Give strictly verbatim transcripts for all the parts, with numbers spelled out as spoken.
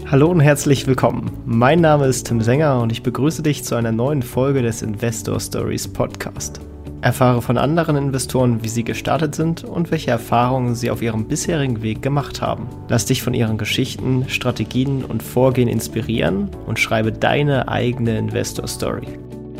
Hallo und herzlich willkommen. Mein Name ist Tim Sänger und ich begrüße dich zu einer neuen Folge des Investor Stories Podcast. Erfahre von anderen Investoren, wie sie gestartet sind und welche Erfahrungen sie auf ihrem bisherigen Weg gemacht haben. Lass dich von ihren Geschichten, Strategien und Vorgehen inspirieren und schreibe deine eigene Investor Story.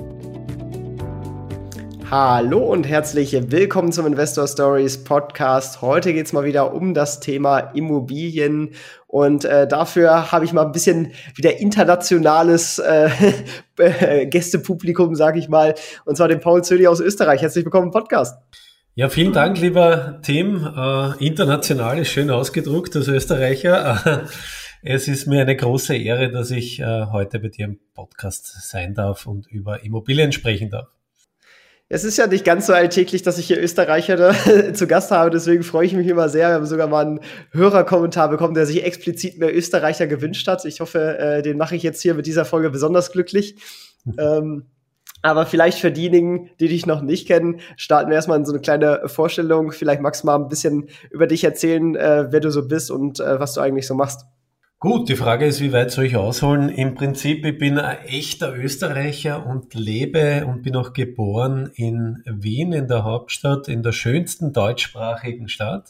Hallo und herzlich willkommen zum Investor Stories Podcast. Heute geht es mal wieder um das Thema Immobilien und äh, dafür habe ich mal ein bisschen wieder internationales äh, Gästepublikum, sage ich mal, und zwar den Paul Zödi aus Österreich. Herzlich willkommen im Podcast. Ja, vielen Dank, lieber Tim. Äh, international ist schön ausgedruckt als Österreicher. Es ist mir eine große Ehre, dass ich äh, heute bei dir im Podcast sein darf und über Immobilien sprechen darf. Es ist ja nicht ganz so alltäglich, dass ich hier Österreicher da, zu Gast habe, deswegen freue ich mich immer sehr. Wir haben sogar mal einen Hörerkommentar bekommen, der sich explizit mehr Österreicher gewünscht hat. Ich hoffe, äh, den mache ich jetzt hier mit dieser Folge besonders glücklich. ähm, aber vielleicht für diejenigen, die dich noch nicht kennen, starten wir erstmal in so eine kleine Vorstellung. Vielleicht magst du mal ein bisschen über dich erzählen, äh, wer du so bist und äh, was du eigentlich so machst. Gut, die Frage ist, wie weit soll ich ausholen? Im Prinzip, ich bin ein echter Österreicher und lebe und bin auch geboren in Wien, in der Hauptstadt, in der schönsten deutschsprachigen Stadt.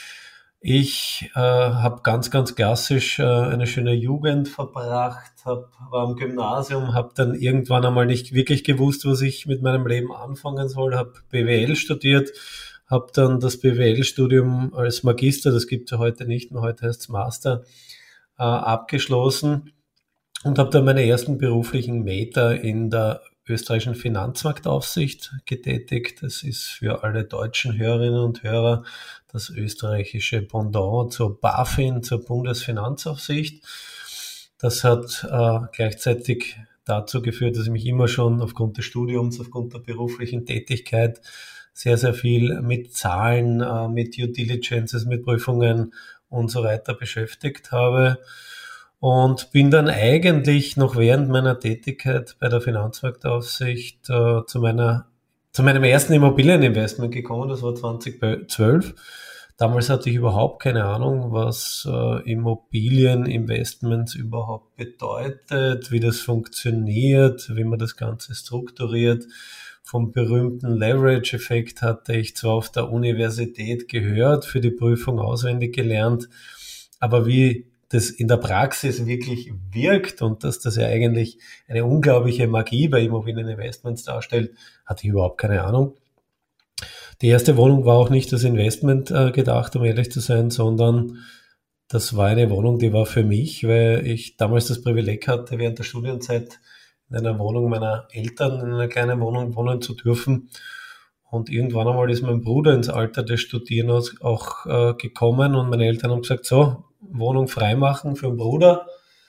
Ich äh, habe ganz, ganz klassisch äh, eine schöne Jugend verbracht, hab, war am Gymnasium, habe dann irgendwann einmal nicht wirklich gewusst, was ich mit meinem Leben anfangen soll, habe B W L studiert, habe dann das B W L-Studium als Magister, das gibt es ja heute nicht mehr, heute heißt es Master, abgeschlossen und habe dann meine ersten beruflichen Meter in der österreichischen Finanzmarktaufsicht getätigt. Das ist für alle deutschen Hörerinnen und Hörer das österreichische Pendant zur BaFin, zur Bundesfinanzaufsicht. Das hat äh, gleichzeitig dazu geführt, dass ich mich immer schon aufgrund des Studiums, aufgrund der beruflichen Tätigkeit sehr, sehr viel mit Zahlen, äh, mit Due Diligences, mit Prüfungen und so weiter beschäftigt habe und bin dann eigentlich noch während meiner Tätigkeit bei der Finanzmarktaufsicht äh, zu meiner zu meinem ersten Immobilieninvestment gekommen. Das war zweitausendzwölf. Damals hatte ich überhaupt keine Ahnung, was äh, Immobilieninvestments überhaupt bedeutet, wie das funktioniert, wie man das Ganze strukturiert. Vom berühmten Leverage-Effekt hatte ich zwar auf der Universität gehört, für die Prüfung auswendig gelernt, aber wie das in der Praxis wirklich wirkt und dass das ja eigentlich eine unglaubliche Magie bei Immobilieninvestments darstellt, hatte ich überhaupt keine Ahnung. Die erste Wohnung war auch nicht das Investment äh, gedacht, um ehrlich zu sein, sondern das war eine Wohnung, die war für mich, weil ich damals das Privileg hatte, während der Studienzeit in einer Wohnung meiner Eltern, in einer kleinen Wohnung wohnen zu dürfen. Und irgendwann einmal ist mein Bruder ins Alter des Studierens auch äh, gekommen und meine Eltern haben gesagt, so, Wohnung freimachen für den Bruder.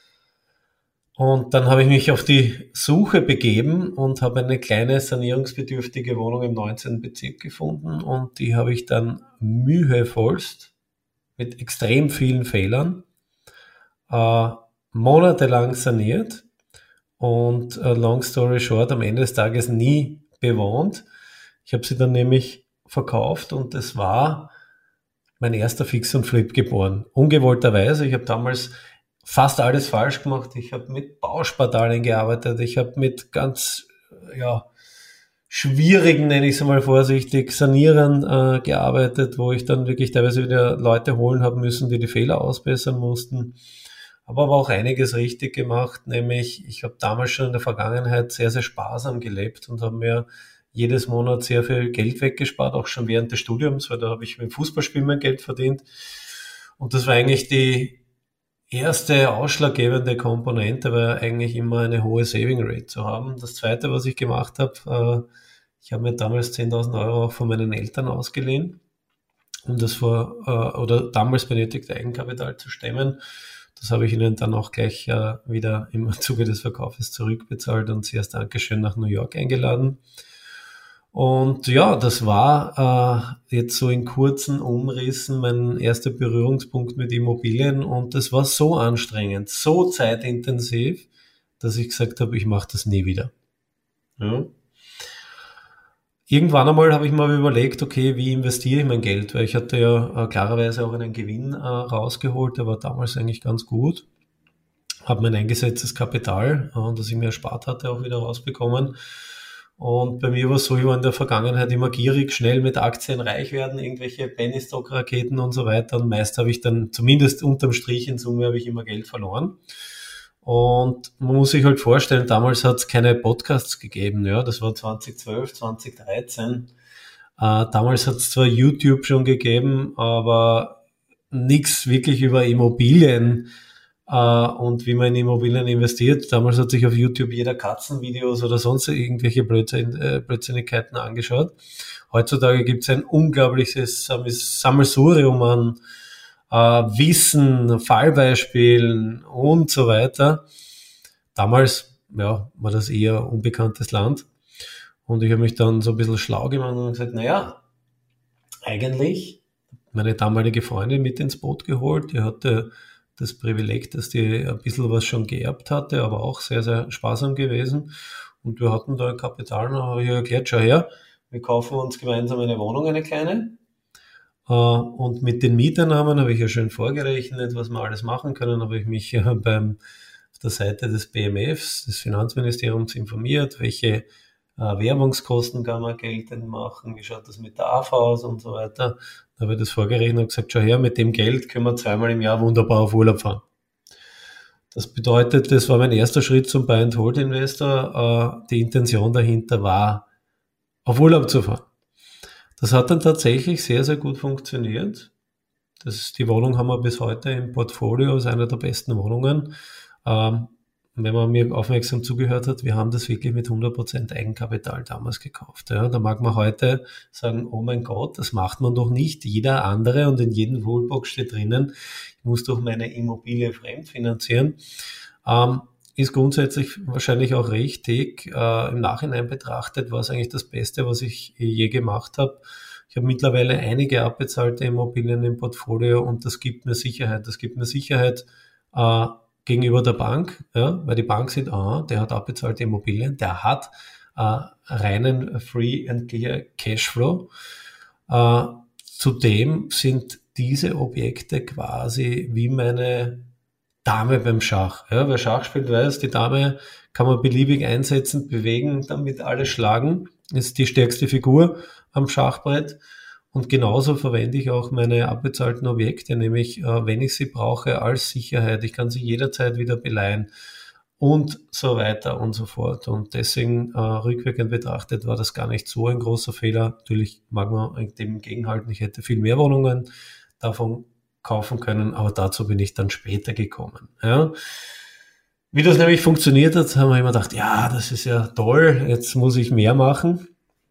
Und dann habe ich mich auf die Suche begeben und habe eine kleine sanierungsbedürftige Wohnung im neunzehnten Bezirk gefunden und die habe ich dann mühevollst mit extrem vielen Fehlern äh, monatelang saniert. Und uh, long story short, am Ende des Tages nie bewohnt. Ich habe sie dann nämlich verkauft und es war mein erster Fix und Flip geboren. Ungewollterweise. Ich habe damals fast alles falsch gemacht. Ich habe mit Bauspartalien gearbeitet. Ich habe mit ganz ja, schwierigen, nenne ich es mal vorsichtig, Sanieren äh, gearbeitet, wo ich dann wirklich teilweise wieder Leute holen habe müssen, die die Fehler ausbessern mussten. Aber aber auch einiges richtig gemacht, nämlich ich habe damals schon in der Vergangenheit sehr, sehr sparsam gelebt und habe mir jedes Monat sehr viel Geld weggespart, auch schon während des Studiums, weil da habe ich mit dem Fußballspielen mein Geld verdient. Und das war eigentlich die erste ausschlaggebende Komponente, war eigentlich immer eine hohe Saving Rate zu haben. Das Zweite, was ich gemacht habe, äh, ich habe mir damals zehntausend Euro auch von meinen Eltern ausgeliehen, um das vor äh, oder damals benötigte Eigenkapital zu stemmen. Das habe ich ihnen dann auch gleich äh, wieder im Zuge des Verkaufes zurückbezahlt und sie als Dankeschön nach New York eingeladen. Und ja, das war äh, jetzt so in kurzen Umrissen mein erster Berührungspunkt mit Immobilien und das war so anstrengend, so zeitintensiv, dass ich gesagt habe, ich mache das nie wieder. Ja. Irgendwann einmal habe ich mal überlegt, okay, wie investiere ich mein Geld? Weil ich hatte ja äh, klarerweise auch einen Gewinn äh, rausgeholt, der war damals eigentlich ganz gut. habe mein eingesetztes Kapital, äh, das ich mir erspart hatte, auch wieder rausbekommen. Und bei mir war es so, ich war in der Vergangenheit immer gierig, schnell mit Aktien reich werden, irgendwelche Penny-Stock-Raketen und so weiter. Und meist habe ich dann, zumindest unterm Strich in Summe, habe ich immer Geld verloren. Und man muss sich halt vorstellen, damals hat es keine Podcasts gegeben, ja, das war zwanzig zwölf, zwanzig dreizehn. Äh, damals hat es zwar YouTube schon gegeben, aber nichts wirklich über Immobilien äh, und wie man in Immobilien investiert. Damals hat sich auf YouTube jeder Katzenvideos oder sonst irgendwelche Blödsinn, äh, Blödsinnigkeiten angeschaut. Heutzutage gibt es ein unglaubliches Sammelsurium an äh, Wissen, Fallbeispielen und so weiter. Damals ja, war das eher unbekanntes Land. Und ich habe mich dann so ein bisschen schlau gemacht und gesagt, naja, eigentlich meine damalige Freundin mit ins Boot geholt. Die hatte das Privileg, dass die ein bisschen was schon geerbt hatte, aber auch sehr, sehr sparsam gewesen. Und wir hatten da ein Kapital und habe ich erklärt, schau her, wir kaufen uns gemeinsam eine Wohnung, eine kleine. Und mit den Mieteinnahmen habe ich ja schön vorgerechnet, was wir alles machen können. Habe ich mich beim, auf der Seite des B M Fs, des Finanzministeriums, informiert, welche Werbungskosten kann man geltend machen, wie schaut das mit der A V aus und so weiter. Da habe ich das vorgerechnet und gesagt, schau her, mit dem Geld können wir zweimal im Jahr wunderbar auf Urlaub fahren. Das bedeutet, das war mein erster Schritt zum Buy-and-Hold-Investor. Die Intention dahinter war, auf Urlaub zu fahren. Das hat dann tatsächlich sehr, sehr gut funktioniert. Das, die Wohnung haben wir bis heute im Portfolio, ist eine der besten Wohnungen. Ähm, wenn man mir aufmerksam zugehört hat, wir haben das wirklich mit hundert Prozent Eigenkapital damals gekauft. Ja, da mag man heute sagen, oh mein Gott, das macht man doch nicht. Jeder andere und in jedem Rulebook steht drinnen, ich muss doch meine Immobilie fremdfinanzieren. Ähm, ist grundsätzlich wahrscheinlich auch richtig. Äh, im Nachhinein betrachtet war es eigentlich das Beste, was ich je gemacht habe. Ich habe mittlerweile einige abbezahlte Immobilien im Portfolio und das gibt mir Sicherheit. Das gibt mir Sicherheit, äh, gegenüber der Bank, ja, weil die Bank sieht, ah, der hat abbezahlte Immobilien, der hat äh, reinen Free and Clear Cashflow. Äh, zudem sind diese Objekte quasi wie meine Dame beim Schach. Ja, wer Schach spielt, weiß, die Dame kann man beliebig einsetzen, bewegen, damit alle schlagen. Ist die stärkste Figur am Schachbrett. Und genauso verwende ich auch meine abbezahlten Objekte, nämlich äh, wenn ich sie brauche als Sicherheit. Ich kann sie jederzeit wieder beleihen und so weiter und so fort. Und deswegen äh, rückwirkend betrachtet war das gar nicht so ein großer Fehler. Natürlich mag man dem gegenhalten, ich hätte viel mehr Wohnungen davon kaufen können, aber dazu bin ich dann später gekommen. Ja. Wie das nämlich funktioniert hat, haben wir immer gedacht, ja, das ist ja toll, jetzt muss ich mehr machen.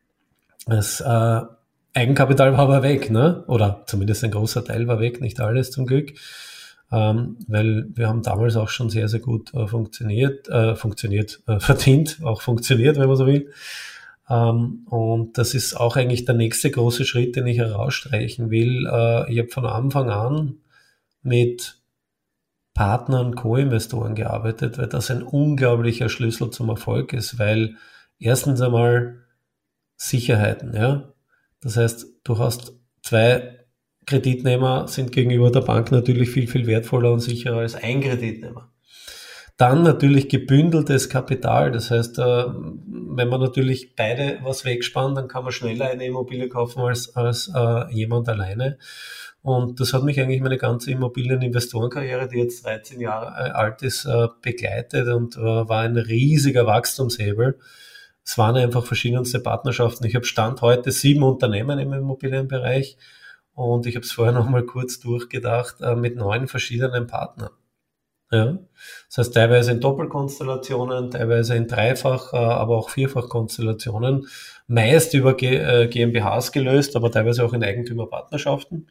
Das äh, Eigenkapital war aber weg, ne? Oder zumindest ein großer Teil war weg, nicht alles zum Glück, ähm, weil wir haben damals auch schon sehr, sehr gut äh, funktioniert, äh, funktioniert, äh, verdient, auch funktioniert, wenn man so will. Ähm, und das ist auch eigentlich der nächste große Schritt, den ich herausstreichen will. Äh, ich habe von Anfang an mit Partnern, Co-Investoren gearbeitet, weil das ein unglaublicher Schlüssel zum Erfolg ist, weil erstens einmal Sicherheiten, ja. Das heißt, du hast zwei Kreditnehmer, sind gegenüber der Bank natürlich viel, viel wertvoller und sicherer als ein Kreditnehmer. Dann natürlich gebündeltes Kapital. Das heißt, wenn man natürlich beide was wegspannt, dann kann man schneller eine Immobilie kaufen als, als äh, jemand alleine. Und das hat mich eigentlich meine ganze Immobilieninvestorenkarriere, die jetzt dreizehn Jahre alt ist, äh, begleitet und äh, war ein riesiger Wachstumshebel. Es waren einfach verschiedenste Partnerschaften. Ich habe Stand heute sieben Unternehmen im Immobilienbereich und ich habe es vorher noch mal kurz durchgedacht äh, mit neun verschiedenen Partnern. Ja. Das heißt teilweise in Doppelkonstellationen, teilweise in Dreifach, äh, aber auch Vierfachkonstellationen, meist über G- äh, GmbHs gelöst, aber teilweise auch in Eigentümerpartnerschaften.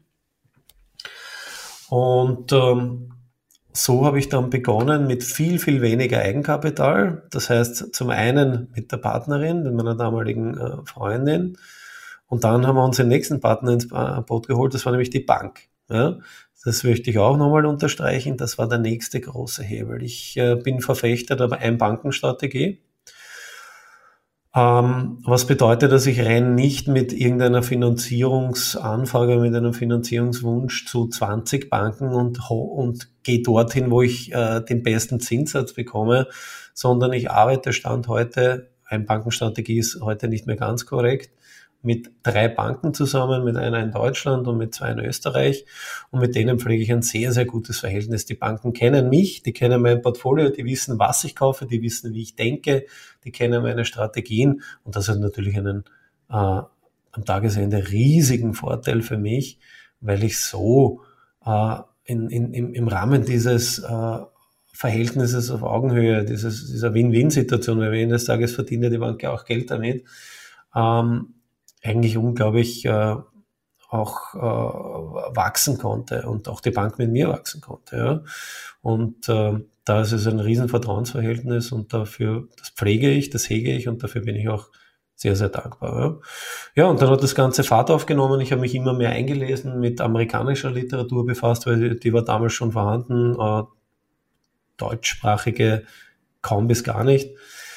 Und ähm, so habe ich dann begonnen mit viel, viel weniger Eigenkapital. Das heißt, zum einen mit der Partnerin, mit meiner damaligen äh, Freundin. Und dann haben wir uns den nächsten Partner ins Boot geholt. Das war nämlich die Bank. Ja, das möchte ich auch nochmal unterstreichen. Das war der nächste große Hebel. Ich äh, bin Verfechter der Ein-Banken-Strategie. Ähm, was bedeutet, dass ich renne nicht mit irgendeiner Finanzierungsanfrage, mit einem Finanzierungswunsch zu zwanzig Banken und, und gehe dorthin, wo ich äh, den besten Zinssatz bekomme, sondern ich arbeite Stand heute, eine Bankenstrategie ist heute nicht mehr ganz korrekt, mit drei Banken zusammen, mit einer in Deutschland und mit zwei in Österreich. Und mit denen pflege ich ein sehr, sehr gutes Verhältnis. Die Banken kennen mich, die kennen mein Portfolio, die wissen, was ich kaufe, die wissen, wie ich denke, die kennen meine Strategien. Und das hat natürlich einen äh, am Tagesende riesigen Vorteil für mich, weil ich so äh, in, in, im, im Rahmen dieses äh, Verhältnisses auf Augenhöhe, dieses, dieser Win-Win-Situation, weil am Ende des Tages verdient ja die Bank ja auch Geld damit, ähm, eigentlich unglaublich äh, auch äh, wachsen konnte und auch die Bank mit mir wachsen konnte. Ja. Und äh, da ist es ein riesen Vertrauensverhältnis und dafür, das pflege ich, das hege ich und dafür bin ich auch sehr, sehr dankbar. Ja, ja und dann hat das Ganze Fahrt aufgenommen. Ich habe mich immer mehr eingelesen, mit amerikanischer Literatur befasst, weil die, die war damals schon vorhanden, äh, deutschsprachige kaum bis gar nicht.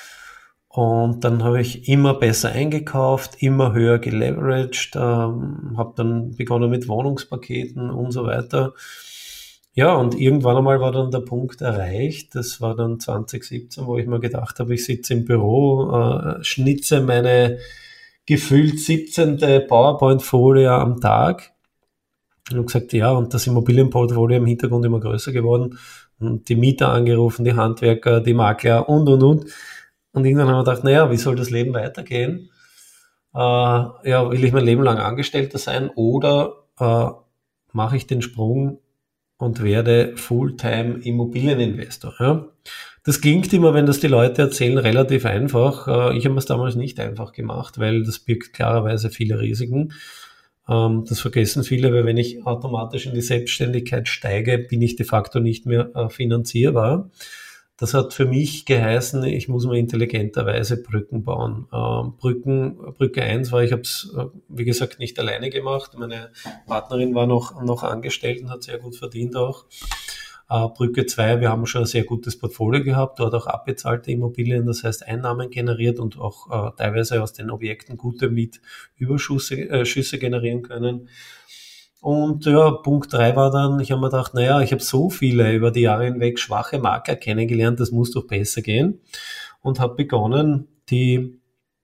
Und dann habe ich immer besser eingekauft, immer höher geleveraged, ähm, habe dann begonnen mit Wohnungspaketen und so weiter. Ja, und irgendwann einmal war dann der Punkt erreicht, das war dann zwanzig siebzehn, wo ich mir gedacht habe, ich sitze im Büro, äh, schnitze meine gefühlt siebzehnte PowerPoint-Folie am Tag und habe gesagt, ja, und das Immobilienportfolio im Hintergrund immer größer geworden und die Mieter angerufen, die Handwerker, die Makler und, und, und. Und irgendwann haben wir gedacht, naja, wie soll das Leben weitergehen? Äh, ja, will ich mein Leben lang Angestellter sein oder äh, mache ich den Sprung und werde Fulltime Immobilieninvestor? Ja? Das klingt immer, wenn das die Leute erzählen, relativ einfach. Äh, ich habe es damals nicht einfach gemacht, weil das birgt klarerweise viele Risiken. Ähm, das vergessen viele, weil wenn ich automatisch in die Selbstständigkeit steige, bin ich de facto nicht mehr äh, finanzierbar. Das hat für mich geheißen, ich muss mir intelligenterweise Brücken bauen. Ähm, Brücken, Brücke eins war, ich habe es, wie gesagt, nicht alleine gemacht. Meine Partnerin war noch, noch angestellt und hat sehr gut verdient auch. Äh, Brücke zwei, wir haben schon ein sehr gutes Portfolio gehabt, dort auch abbezahlte Immobilien, das heißt Einnahmen generiert und auch äh, teilweise aus den Objekten gute Mietüberschüsse äh, Schüsse generieren können. Und ja, Punkt drei war dann, ich habe mir gedacht, naja, ich habe so viele über die Jahre hinweg schwache Makler kennengelernt, das muss doch besser gehen. Und habe begonnen, die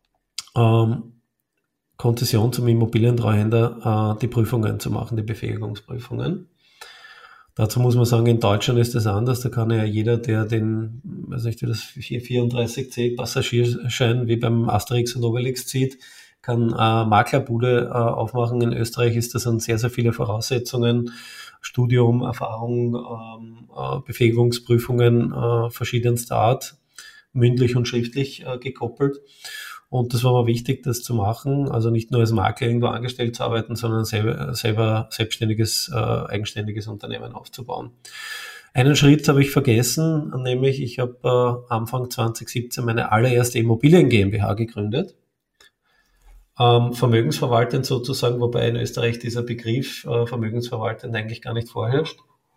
ähm, Konzession zum Immobilientreuhänder, äh, die Prüfungen zu machen, die Befähigungsprüfungen. Dazu muss man sagen, in Deutschland ist das anders. Da kann ja jeder, der den, weiß nicht, das vierunddreißig C Passagierschein wie beim Asterix und Obelix zieht, kann äh, Maklerbude äh, aufmachen. In Österreich ist das an sehr, sehr viele Voraussetzungen, Studium, Erfahrung, ähm, äh, Befähigungsprüfungen äh, verschiedenster Art, mündlich und schriftlich äh, gekoppelt. Und das war mir wichtig, das zu machen, also nicht nur als Makler irgendwo angestellt zu arbeiten, sondern selber, selber selbstständiges, äh, eigenständiges Unternehmen aufzubauen. Einen Schritt habe ich vergessen, nämlich ich habe äh, Anfang zwanzig siebzehn meine allererste Immobilien GmbH gegründet. Ähm, vermögensverwaltend sozusagen, wobei in Österreich dieser Begriff äh, vermögensverwaltend eigentlich gar nicht vorherrscht.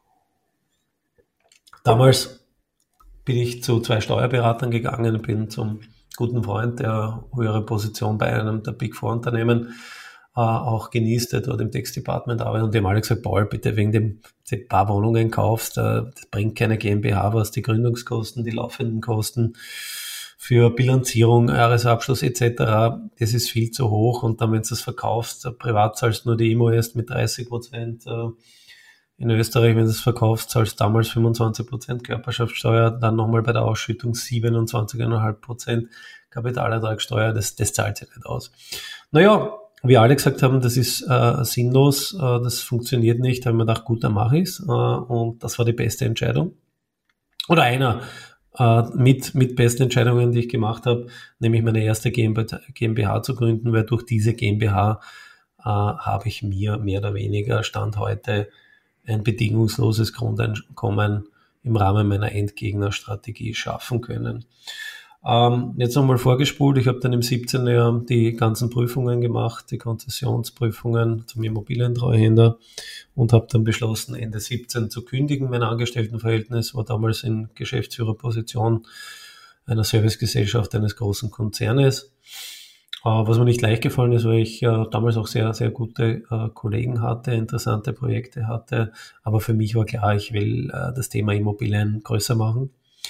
Damals bin ich zu zwei Steuerberatern gegangen, bin zum guten Freund, der höhere Position bei einem der Big Four Unternehmen äh, auch genießt, der dort im Textdepartment arbeitet, und die haben alle gesagt, Paul, bitte wegen dem die paar Wohnungen kaufst, äh, das bringt keine GmbH was, die Gründungskosten, die laufenden Kosten für Bilanzierung, Jahresabschluss et cetera, das ist viel zu hoch. Und dann, wenn du das verkaufst, privat zahlst du nur die I M O erst mit dreißig Prozent. In Österreich, wenn du es verkaufst, zahlst du damals fünfundzwanzig Prozent Körperschaftssteuer, dann nochmal bei der Ausschüttung siebenundzwanzig Komma fünf Prozent Kapitalertragssteuer, das, das zahlt sich nicht aus. Naja, wie alle gesagt haben, das ist äh, sinnlos, äh, das funktioniert nicht, da habe ich mir gedacht, gut, dann mache ich es. Äh, und das war die beste Entscheidung. Oder einer mit, mit besten Entscheidungen, die ich gemacht habe, nämlich meine erste GmbH zu gründen, weil durch diese GmbH äh, habe ich mir mehr oder weniger Stand heute ein bedingungsloses Grundeinkommen im Rahmen meiner Endgegnerstrategie schaffen können. Ähm, jetzt nochmal vorgespult, ich habe dann im siebzehnten Jahr die ganzen Prüfungen gemacht, die Konzessionsprüfungen zum Immobilientreuhänder, und habe dann beschlossen, Ende siebzehn zu kündigen. Mein Angestelltenverhältnis war damals in Geschäftsführerposition einer Servicegesellschaft eines großen Konzernes. Äh, was mir nicht leicht gefallen ist, weil ich äh, damals auch sehr, sehr gute äh, Kollegen hatte, interessante Projekte hatte. Aber für mich war klar, ich will äh, das Thema Immobilien größer machen.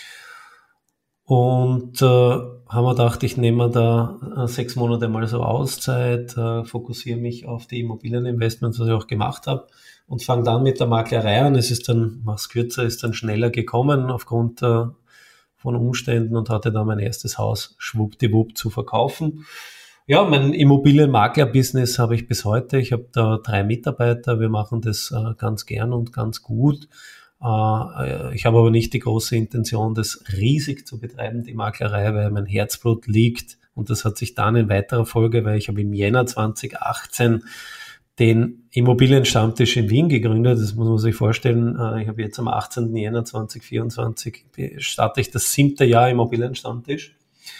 Und äh, haben wir gedacht, ich nehme mir da äh, sechs Monate mal so Auszeit, äh, fokussiere mich auf die Immobilieninvestments, was ich auch gemacht habe, und fange dann mit der Maklerei an. Es ist dann, mach's kürzer, ist dann schneller gekommen aufgrund äh, von Umständen und hatte dann mein erstes Haus schwuppdiwupp zu verkaufen. Ja, mein Immobilienmakler-Business habe ich bis heute. Ich habe da drei Mitarbeiter. Wir machen das äh, ganz gern und ganz gut. Äh, ich habe aber nicht die große Intention, das riesig zu betreiben, die Maklerei, weil mein Herzblut liegt. Und das hat sich dann in weiterer Folge, weil ich habe im Jänner zwanzig achtzehn den Immobilienstammtisch in Wien gegründet. Das muss man sich vorstellen. Ich habe jetzt am achtzehnten Jänner zweitausendvierundzwanzig starte ich das siebte Jahr Immobilienstammtisch.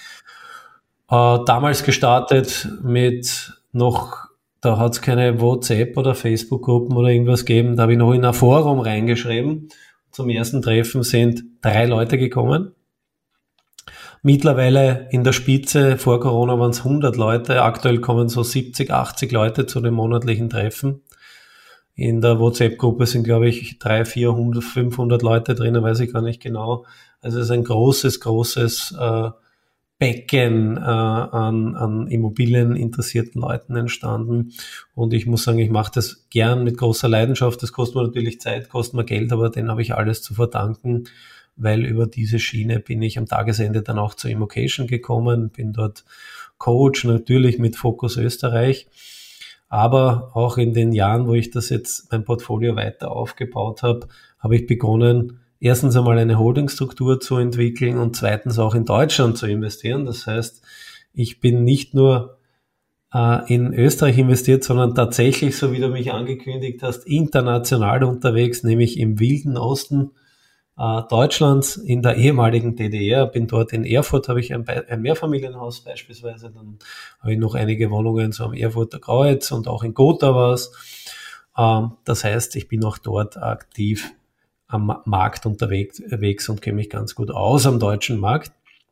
Damals gestartet mit noch, da hat es keine WhatsApp oder Facebook-Gruppen oder irgendwas gegeben. Da habe ich noch in ein Forum reingeschrieben. Zum ersten Treffen sind drei Leute gekommen. Mittlerweile in der Spitze, vor Corona waren es hundert Leute, aktuell kommen so siebzig, achtzig Leute zu den monatlichen Treffen. In der WhatsApp-Gruppe sind, glaube ich, dreihundert, vierhundert, fünfhundert Leute drin, weiß ich gar nicht genau. Also es ist ein großes, großes äh, Becken äh, an, an Immobilien interessierten Leuten entstanden. Und ich muss sagen, ich mache das gern mit großer Leidenschaft. Das kostet mir natürlich Zeit, kostet mir Geld, aber denen habe ich alles zu verdanken, weil über diese Schiene bin ich am Tagesende dann auch zur Immocation gekommen, bin dort Coach, natürlich mit Fokus Österreich, aber auch in den Jahren, wo ich das jetzt, mein Portfolio weiter aufgebaut habe, habe ich begonnen, erstens einmal eine Holdingstruktur zu entwickeln und zweitens auch in Deutschland zu investieren. Das heißt, ich bin nicht nur äh, in Österreich investiert, sondern tatsächlich, so wie du mich angekündigt hast, international unterwegs, nämlich im wilden Osten Deutschlands, in der ehemaligen D D R, bin dort in Erfurt, habe ich ein, ein Mehrfamilienhaus beispielsweise, dann habe ich noch einige Wohnungen so am Erfurter Kreuz und auch in Gotha war es. Das heißt, ich bin auch dort aktiv am Markt unterwegs und kenne mich ganz gut aus am deutschen Markt.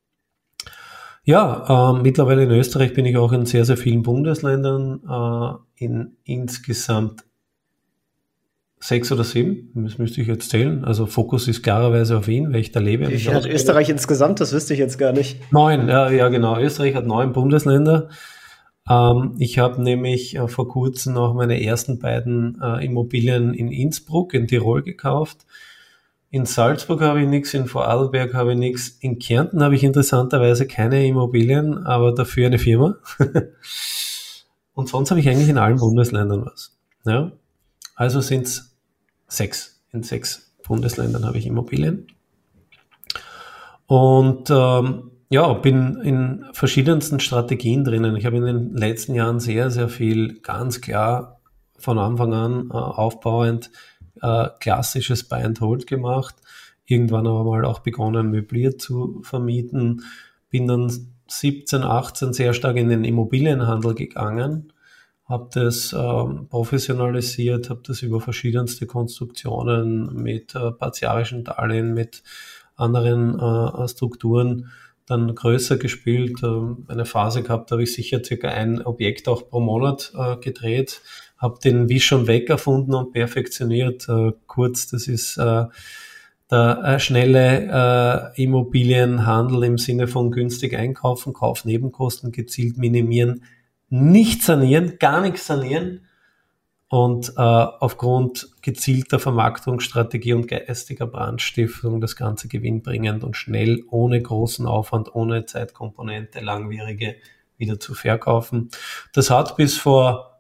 Ja, äh, mittlerweile in Österreich bin ich auch in sehr, sehr vielen Bundesländern, äh, in insgesamt Sechs oder sieben, das müsste ich jetzt zählen. Also Fokus ist klarerweise auf Wien, weil ich da lebe. Wie viel hat Österreich insgesamt? Das wüsste ich jetzt gar nicht. Neun, ja, ja genau. Österreich hat neun Bundesländer. Ähm, ich habe nämlich äh, vor kurzem auch meine ersten beiden äh, Immobilien in Innsbruck, in Tirol gekauft. In Salzburg habe ich nichts, in Vorarlberg habe ich nichts. In Kärnten habe ich interessanterweise keine Immobilien, aber dafür eine Firma. Und sonst habe ich eigentlich in allen Bundesländern was. Ja? Also sind es Sechs. In sechs Bundesländern habe ich Immobilien. Und ähm, ja, bin in verschiedensten Strategien drinnen. Ich habe in den letzten Jahren sehr, sehr viel ganz klar von Anfang an äh, aufbauend äh, klassisches Buy and Hold gemacht. Irgendwann aber mal auch begonnen, möbliert zu vermieten. Bin dann siebzehn, achtzehn sehr stark in den Immobilienhandel gegangen. Habe das ähm, professionalisiert, habe das über verschiedenste Konstruktionen mit äh, partiarischen Darlehen, mit anderen äh, Strukturen dann größer gespielt. Ähm, eine Phase gehabt, da habe ich sicher circa ein Objekt auch pro Monat äh, gedreht, habe den wie schon weg erfunden und perfektioniert. Äh, kurz, das ist äh, der äh, schnelle äh, Immobilienhandel im Sinne von günstig einkaufen, Kaufnebenkosten gezielt minimieren, nicht sanieren, gar nichts sanieren und äh, aufgrund gezielter Vermarktungsstrategie und geistiger Brandstiftung das Ganze gewinnbringend und schnell, ohne großen Aufwand, ohne Zeitkomponente, langwierige wieder zu verkaufen. Das hat bis vor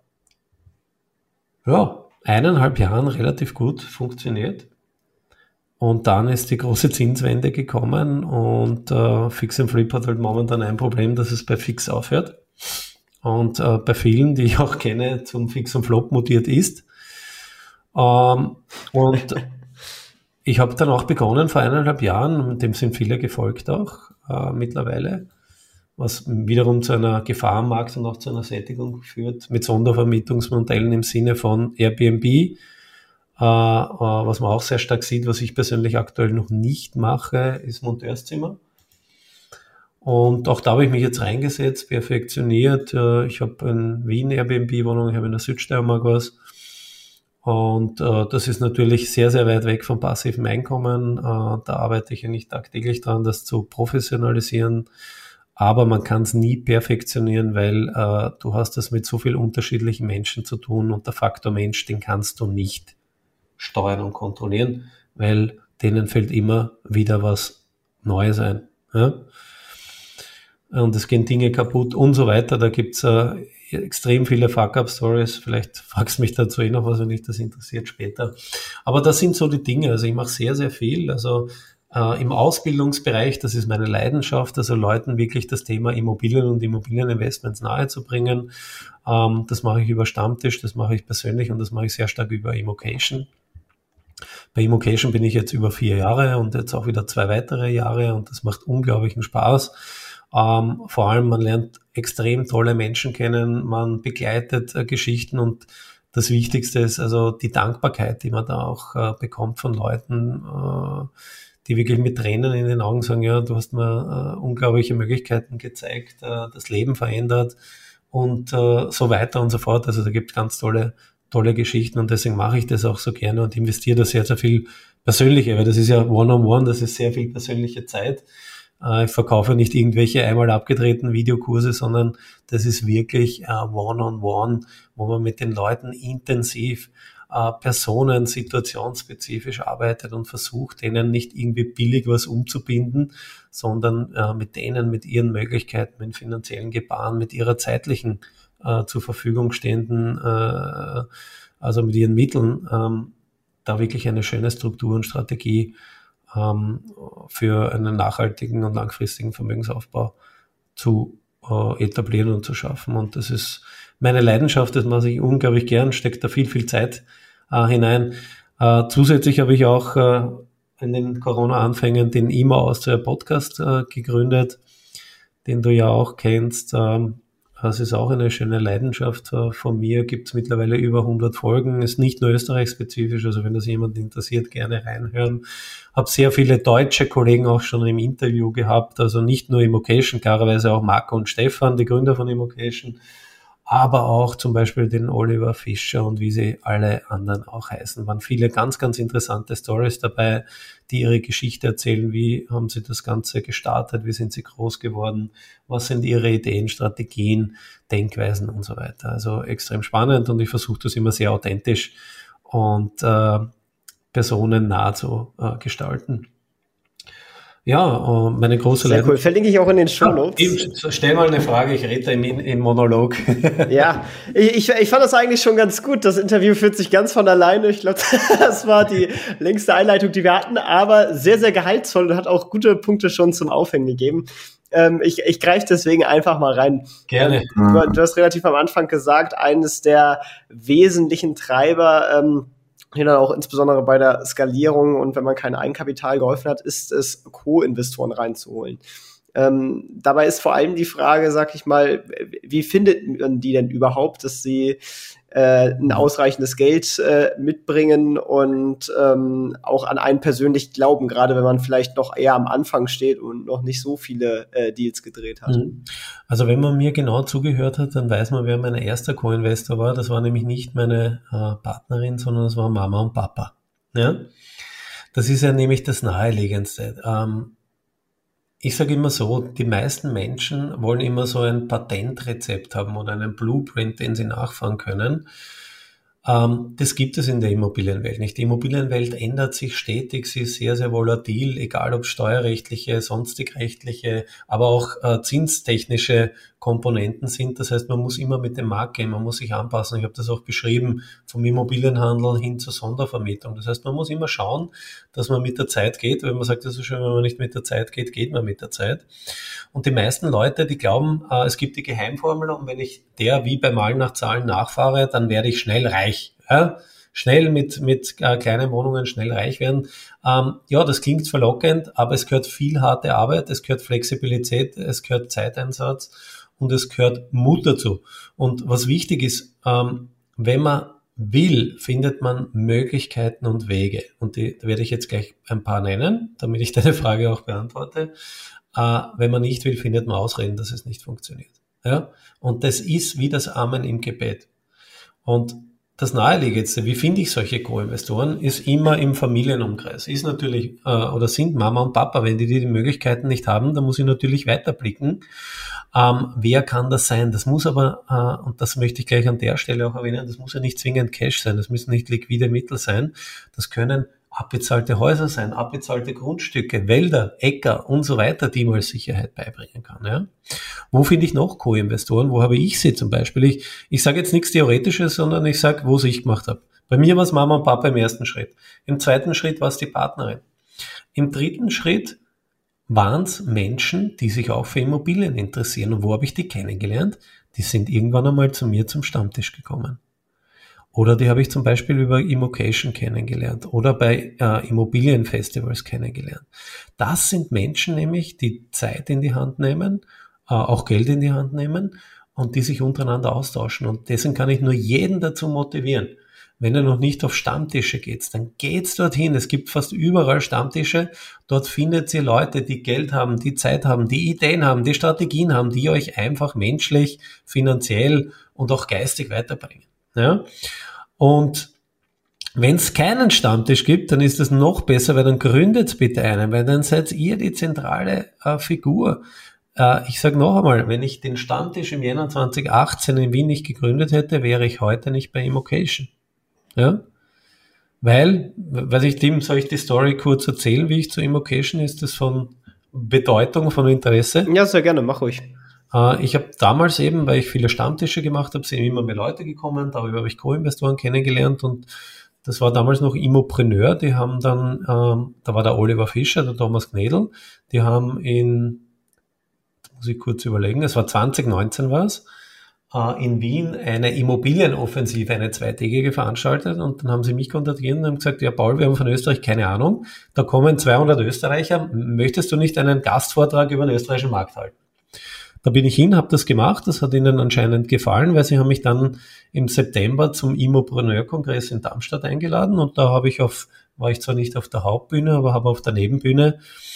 ja, eineinhalb Jahren relativ gut funktioniert. Und dann ist die große Zinswende gekommen und äh, Fix and Flip hat halt momentan ein Problem, dass es bei Fix aufhört. Und äh, bei vielen, die ich auch kenne, zum Fix und Flop mutiert ist. Ähm, und ich habe dann auch begonnen vor eineinhalb Jahren, und dem sind viele gefolgt auch äh, mittlerweile, was wiederum zu einer Gefahr am Markt und auch zu einer Sättigung führt, mit Sondervermietungsmodellen im Sinne von Airbnb, äh, äh, was man auch sehr stark sieht, was ich persönlich aktuell noch nicht mache, ist Monteurszimmer. Und auch da habe ich mich jetzt reingesetzt, perfektioniert. Ich habe in Wien Airbnb-Wohnung, ich habe in der Südsteiermark was. Und äh, das ist natürlich sehr, sehr weit weg vom passiven Einkommen. Äh, da arbeite ich eigentlich tagtäglich dran, das zu professionalisieren. Aber man kann es nie perfektionieren, weil äh, du hast das mit so vielen unterschiedlichen Menschen zu tun und der Faktor Mensch, den kannst du nicht steuern und kontrollieren, weil denen fällt immer wieder was Neues ein. Ja? Und es gehen Dinge kaputt und so weiter. Da gibt's äh, extrem viele Fuck-Up-Stories. Vielleicht fragst du mich dazu eh noch was, wenn dich das interessiert später. Aber das sind so die Dinge. Also ich mache sehr, sehr viel. Also äh, im Ausbildungsbereich, das ist meine Leidenschaft, also Leuten wirklich das Thema Immobilien und Immobilieninvestments nahezubringen. Ähm, das mache ich über Stammtisch, das mache ich persönlich und das mache ich sehr stark über Immocation. Bei Immocation bin ich jetzt über vier Jahre und jetzt auch wieder zwei weitere Jahre und das macht unglaublichen Spaß. Ähm, vor allem, man lernt extrem tolle Menschen kennen, man begleitet äh, Geschichten und das Wichtigste ist also die Dankbarkeit, die man da auch äh, bekommt von Leuten, äh, die wirklich mit Tränen in den Augen sagen, ja, du hast mir äh, unglaubliche Möglichkeiten gezeigt, äh, das Leben verändert und äh, so weiter und so fort. Also da gibt es ganz tolle, tolle Geschichten und deswegen mache ich das auch so gerne und investiere da sehr, sehr viel persönliche, weil das ist ja One-on-One, das ist sehr viel persönliche Zeit. Ich verkaufe nicht irgendwelche einmal abgedrehten Videokurse, sondern das ist wirklich One-on-One, wo man mit den Leuten intensiv personen-, situationsspezifisch arbeitet und versucht, denen nicht irgendwie billig was umzubinden, sondern mit denen, mit ihren Möglichkeiten, mit finanziellen Gebaren, mit ihrer zeitlichen zur Verfügung stehenden, also mit ihren Mitteln, da wirklich eine schöne Struktur und Strategie für einen nachhaltigen und langfristigen Vermögensaufbau zu äh, etablieren und zu schaffen. Und das ist meine Leidenschaft, das mache ich unglaublich gern, steckt da viel, viel Zeit äh, hinein. Äh, zusätzlich habe ich auch äh, in den Corona-Anfängen den I M A Austria Podcast äh, gegründet, den du ja auch kennst. Ähm, Das ist auch eine schöne Leidenschaft von mir. Gibt es mittlerweile über hundert Folgen. Ist nicht nur österreichspezifisch, also wenn das jemand interessiert, gerne reinhören. Habe sehr viele deutsche Kollegen auch schon im Interview gehabt. Also nicht nur Immocation, klarerweise auch Marco und Stefan, die Gründer von Immocation, aber auch zum Beispiel den Oliver Fischer und wie sie alle anderen auch heißen. Waren viele ganz, ganz interessante Stories dabei, die ihre Geschichte erzählen. Wie haben sie das Ganze gestartet? Wie sind sie groß geworden? Was sind ihre Ideen, Strategien, Denkweisen und so weiter? Also extrem spannend und ich versuche das immer sehr authentisch und äh, personennah zu äh, gestalten. Ja, meine große Sehr cool. Verlinke ich auch in den Shownotes. Ja, stell mal eine Frage, ich rede im, im Monolog. Ja, ich, ich fand das eigentlich schon ganz gut. Das Interview führt sich ganz von alleine. Ich glaube, das war die längste Einleitung, die wir hatten, aber sehr, sehr gehaltvoll und hat auch gute Punkte schon zum Aufhängen gegeben. Ähm, ich ich greife deswegen einfach mal rein. Gerne. Ähm, du, du hast relativ am Anfang gesagt, eines der wesentlichen Treiber, ähm, hier dann auch insbesondere bei der Skalierung und wenn man kein Eigenkapital geholfen hat, ist es, Co-Investoren reinzuholen. Ähm, dabei ist vor allem die Frage, sag ich mal, wie findet man die denn überhaupt, dass sie äh, ein ausreichendes Geld äh, mitbringen und ähm, auch an einen persönlich glauben, gerade wenn man vielleicht noch eher am Anfang steht und noch nicht so viele äh, Deals gedreht hat. Also wenn man mir genau zugehört hat, dann weiß man, wer mein erster Co-Investor war. Das war nämlich nicht meine äh, Partnerin, sondern das war Mama und Papa. Ja? Das ist ja nämlich das Naheliegendste. Ähm, Ich sage immer so, die meisten Menschen wollen immer so ein Patentrezept haben oder einen Blueprint, den sie nachfahren können. Ähm, das gibt es in der Immobilienwelt nicht. Die Immobilienwelt ändert sich stetig, sie ist sehr, sehr volatil, egal ob steuerrechtliche, sonstig rechtliche, aber auch äh, zinstechnische Komponenten sind. Das heißt, man muss immer mit dem Markt gehen, man muss sich anpassen. Ich habe das auch beschrieben, vom Immobilienhandel hin zur Sondervermietung. Das heißt, man muss immer schauen, dass man mit der Zeit geht. Wenn man sagt, das ist schön, wenn man nicht mit der Zeit geht, geht man mit der Zeit. Und die meisten Leute, die glauben, äh, es gibt die Geheimformel und wenn ich der wie bei Malen nach Zahlen nachfahre, dann werde ich schnell reich. Ja? Schnell mit, mit äh, kleinen Wohnungen schnell reich werden. Ähm, ja, das klingt verlockend, aber es gehört viel harte Arbeit, es gehört Flexibilität, es gehört Zeiteinsatz und es gehört Mut dazu. Und was wichtig ist, ähm, wenn man will, findet man Möglichkeiten und Wege. Und die da werde ich jetzt gleich ein paar nennen, damit ich deine Frage auch beantworte. Äh, wenn man nicht will, findet man Ausreden, dass es nicht funktioniert. Ja? Und das ist wie das Amen im Gebet. Und das Naheliegendste, wie finde ich solche Co-Investoren, ist immer im Familienumkreis. Ist natürlich, äh, oder sind Mama und Papa, wenn die die Möglichkeiten nicht haben, dann muss ich natürlich weiterblicken. Ähm, wer kann das sein? Das muss aber, äh, und das möchte ich gleich an der Stelle auch erwähnen, das muss ja nicht zwingend Cash sein, das müssen nicht liquide Mittel sein, das können abbezahlte Häuser sein, abbezahlte Grundstücke, Wälder, Äcker und so weiter, die man als Sicherheit beibringen kann. Ja? Wo finde ich noch Co-Investoren? Wo habe ich sie zum Beispiel? Ich, ich sage jetzt nichts Theoretisches, sondern ich sage, wo es ich gemacht habe. Bei mir war es Mama und Papa im ersten Schritt. Im zweiten Schritt war es die Partnerin. Im dritten Schritt waren es Menschen, die sich auch für Immobilien interessieren. Und wo habe ich die kennengelernt? Die sind irgendwann einmal zu mir zum Stammtisch gekommen. Oder die habe ich zum Beispiel über Immocation kennengelernt oder bei äh, Immobilienfestivals kennengelernt. Das sind Menschen nämlich, die Zeit in die Hand nehmen, äh, auch Geld in die Hand nehmen und die sich untereinander austauschen. Und deswegen kann ich nur jeden dazu motivieren. Wenn ihr noch nicht auf Stammtische geht, dann geht's dorthin. Es gibt fast überall Stammtische. Dort findet ihr Leute, die Geld haben, die Zeit haben, die Ideen haben, die Strategien haben, die euch einfach menschlich, finanziell und auch geistig weiterbringen. Ja? Und wenn es keinen Stammtisch gibt, dann ist das noch besser, weil dann gründet bitte einen, weil dann seid ihr die zentrale äh, Figur. Äh, ich sage noch einmal, wenn ich den Stammtisch im Jänner zwanzig achtzehn in Wien nicht gegründet hätte, wäre ich heute nicht bei Immocation. Ja? Weil, weiß ich, Tim, soll ich die Story kurz erzählen, wie ich zu Immocation, ist das von Bedeutung, von Interesse? Ja, sehr gerne, mach ruhig. Ich habe damals eben, weil ich viele Stammtische gemacht habe, sind immer mehr Leute gekommen, darüber habe ich Co-Investoren kennengelernt und das war damals noch Immopreneur, die haben dann, ähm, da war der Oliver Fischer, der Thomas Gnädl, die haben in, muss ich kurz überlegen, es war zwanzig neunzehn war es, äh, in Wien eine Immobilienoffensive, eine zweitägige veranstaltet und dann haben sie mich kontaktiert und haben gesagt, ja Paul, wir haben von Österreich keine Ahnung, da kommen zweihundert Österreicher, möchtest du nicht einen Gastvortrag über den österreichischen Markt halten? Da bin ich hin, habe das gemacht, das hat ihnen anscheinend gefallen, weil sie haben mich dann im September zum Immopreneur-Kongress in Darmstadt eingeladen und da habe ich auf, war ich zwar nicht auf der Hauptbühne, aber habe auf der Nebenbühne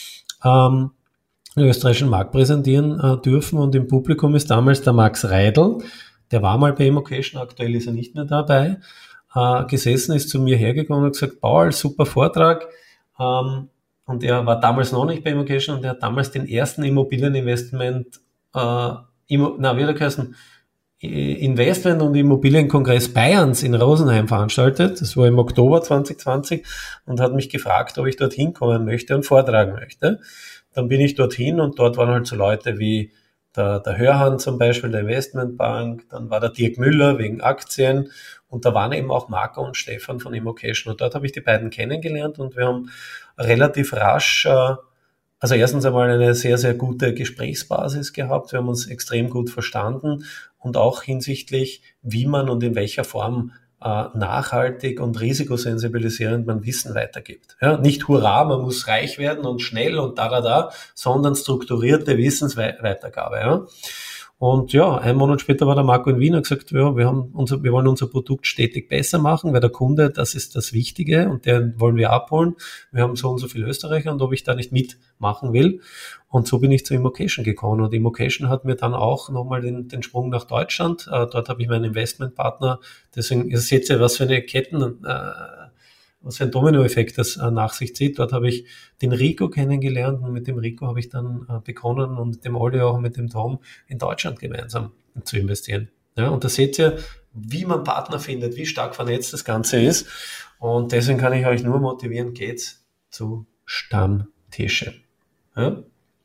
ähm, den österreichischen Markt präsentieren äh, dürfen und im Publikum ist damals der Max Reidl, der war mal bei Immocation, aktuell ist er nicht mehr dabei, äh, gesessen, ist zu mir hergekommen und gesagt, Paul, super Vortrag, ähm, und er war damals noch nicht bei Immocation und er hat damals den ersten Immobilieninvestment Uh, na, wie hat er geheißen? Investment- und Immobilienkongress Bayerns in Rosenheim veranstaltet. Das war im Oktober zwanzig zwanzig und hat mich gefragt, ob ich dorthin kommen möchte und vortragen möchte. Dann bin ich dorthin und dort waren halt so Leute wie der, der Hörhan zum Beispiel, der Investmentbank, dann war der Dirk Müller wegen Aktien und da waren eben auch Marco und Stefan von Immocation und dort habe ich die beiden kennengelernt und wir haben relativ rasch uh, Also erstens einmal eine sehr, sehr gute Gesprächsbasis gehabt. Wir haben uns extrem gut verstanden und auch hinsichtlich, wie man und in welcher Form äh, nachhaltig und risikosensibilisierend man Wissen weitergibt. Ja, nicht hurra, man muss reich werden und schnell und da, da, da, sondern strukturierte Wissensweitergabe. Ja. Und ja, einen Monat später war der Marco in Wien und hat gesagt, ja, wir haben unser, wir wollen unser Produkt stetig besser machen, weil der Kunde, das ist das Wichtige und den wollen wir abholen. Wir haben so und so viele Österreicher und ob ich da nicht mitmachen will. Und so bin ich zu Immocation gekommen. Und Immocation hat mir dann auch nochmal den, den Sprung nach Deutschland. Äh, dort habe ich meinen Investmentpartner. Deswegen, ihr seht ja, was für eine Ketten, äh, was für ein Dominoeffekt das äh, nach sich zieht. Dort habe ich den Rico kennengelernt und mit dem Rico habe ich dann äh, begonnen und mit dem Olli auch und mit dem Tom in Deutschland gemeinsam zu investieren. Ja, und da seht ihr, wie man Partner findet, wie stark vernetzt das Ganze ist. Und deswegen kann ich euch nur motivieren, geht's zu Stammtische. Ja?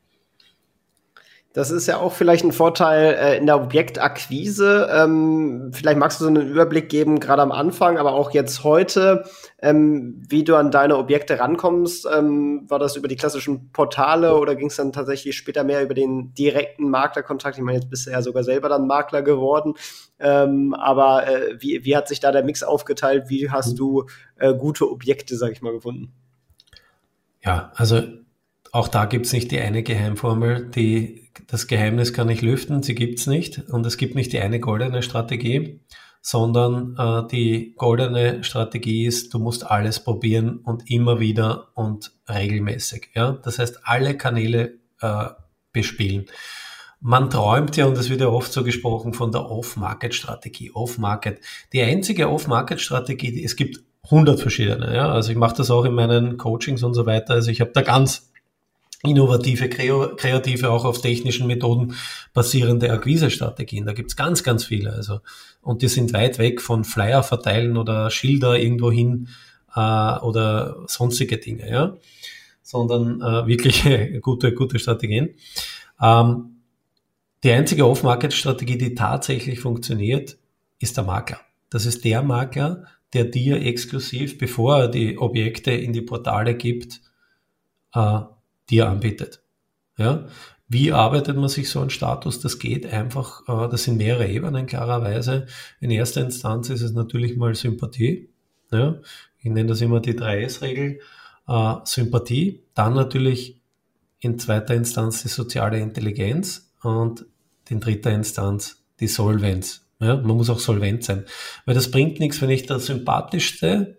Das ist ja auch vielleicht ein Vorteil äh, in der Objektakquise. Ähm, vielleicht magst du so einen Überblick geben, gerade am Anfang, aber auch jetzt heute, ähm, wie du an deine Objekte rankommst. Ähm, war das über die klassischen Portale oder ging es dann tatsächlich später mehr über den direkten Maklerkontakt? Ich meine, jetzt bist du ja sogar selber dann Makler geworden. Ähm, aber äh, wie, wie hat sich da der Mix aufgeteilt? Wie hast du äh, gute Objekte, sag ich mal, gefunden? Ja, also auch da gibt's nicht die eine Geheimformel, die, das Geheimnis kann ich lüften, sie gibt's nicht. Und es gibt nicht die eine goldene Strategie, sondern äh, die goldene Strategie ist, du musst alles probieren und immer wieder und regelmäßig. Ja? Das heißt, alle Kanäle äh, bespielen. Man träumt ja, und es wird ja oft so gesprochen, von der Off-Market-Strategie. Off-Market. Die einzige Off-Market-Strategie, es gibt hundert verschiedene. Ja? Also ich mache das auch in meinen Coachings und so weiter. Also ich habe da ganz innovative, kreative, auch auf technischen Methoden basierende Akquise-Strategien. Da gibt's ganz, ganz viele. Also und die sind weit weg von Flyer verteilen oder Schilder irgendwo hin äh, oder sonstige Dinge, ja, sondern äh, wirklich gute, gute Strategien. Ähm, die einzige Off-Market-Strategie, die tatsächlich funktioniert, ist der Makler. Das ist der Makler, der dir exklusiv, bevor er die Objekte in die Portale gibt, äh, dir anbietet. Ja? Wie arbeitet man sich so einen Status? Das geht einfach, äh, das sind mehrere Ebenen klarerweise. In erster Instanz ist es natürlich mal Sympathie. Ja? Ich nenne das immer die drei S-Regel. Äh, Sympathie, dann natürlich in zweiter Instanz die soziale Intelligenz und in dritter Instanz die Solvenz. Ja? Man muss auch solvent sein. Weil das bringt nichts, wenn ich der sympathischste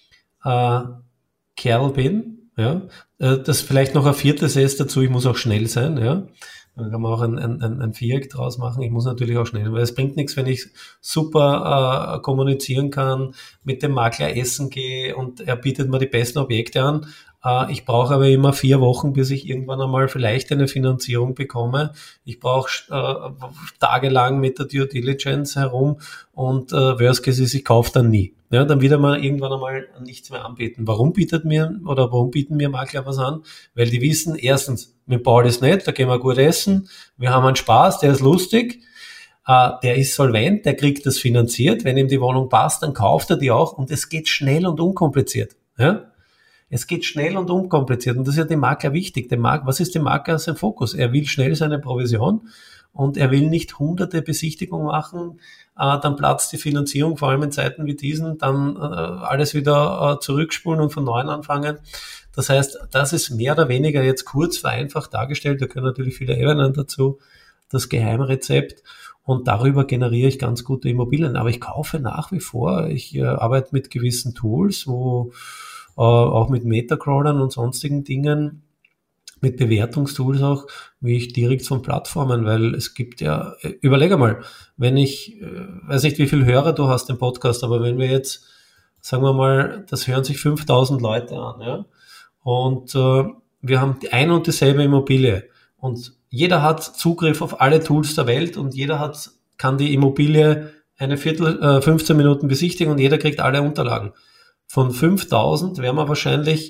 äh, Kerl bin. Ja, das vielleicht noch ein viertes S dazu, ich muss auch schnell sein, ja. Dann kann man auch ein, ein, ein Viereck draus machen, ich muss natürlich auch schnell, weil es bringt nichts, wenn ich super äh, kommunizieren kann, mit dem Makler essen gehe und er bietet mir die besten Objekte an. Äh, ich brauche aber immer vier Wochen, bis ich irgendwann einmal vielleicht eine Finanzierung bekomme. Ich brauche äh, tagelang mit der Due Diligence herum und äh, worst case ist, ich kaufe dann nie. Ja, dann wird er mal irgendwann einmal nichts mehr anbieten. Warum bietet mir oder warum bieten mir Makler was an? Weil die wissen, erstens, mit Paul ist nett, da gehen wir gut essen, wir haben einen Spaß, der ist lustig, äh, der ist solvent, der kriegt das finanziert, wenn ihm die Wohnung passt, dann kauft er die auch und es geht schnell und unkompliziert. Ja? Es geht schnell und unkompliziert und das ist ja dem Makler wichtig. Dem Makler, was ist dem Makler sein Fokus? Er will schnell seine Provision und er will nicht hunderte Besichtigungen machen, äh, dann platzt die Finanzierung, vor allem in Zeiten wie diesen, dann äh, alles wieder äh, zurückspulen und von neuem anfangen. Das heißt, das ist mehr oder weniger jetzt kurz vereinfacht dargestellt, da können natürlich viele Ebenen dazu, das Geheimrezept und darüber generiere ich ganz gute Immobilien. Aber ich kaufe nach wie vor, ich äh, arbeite mit gewissen Tools, wo äh, auch mit Metacrawlern und sonstigen Dingen, mit Bewertungstools auch, wie ich direkt von Plattformen, weil es gibt ja, überlege mal, wenn ich, weiß nicht, wie viele Hörer du hast im Podcast, aber wenn wir jetzt, sagen wir mal, das hören sich fünftausend Leute an, ja, und äh, wir haben die eine und dieselbe Immobilie und jeder hat Zugriff auf alle Tools der Welt und jeder hat, kann die Immobilie eine Viertel, äh, fünfzehn Minuten besichtigen und jeder kriegt alle Unterlagen. Von fünftausend werden wir wahrscheinlich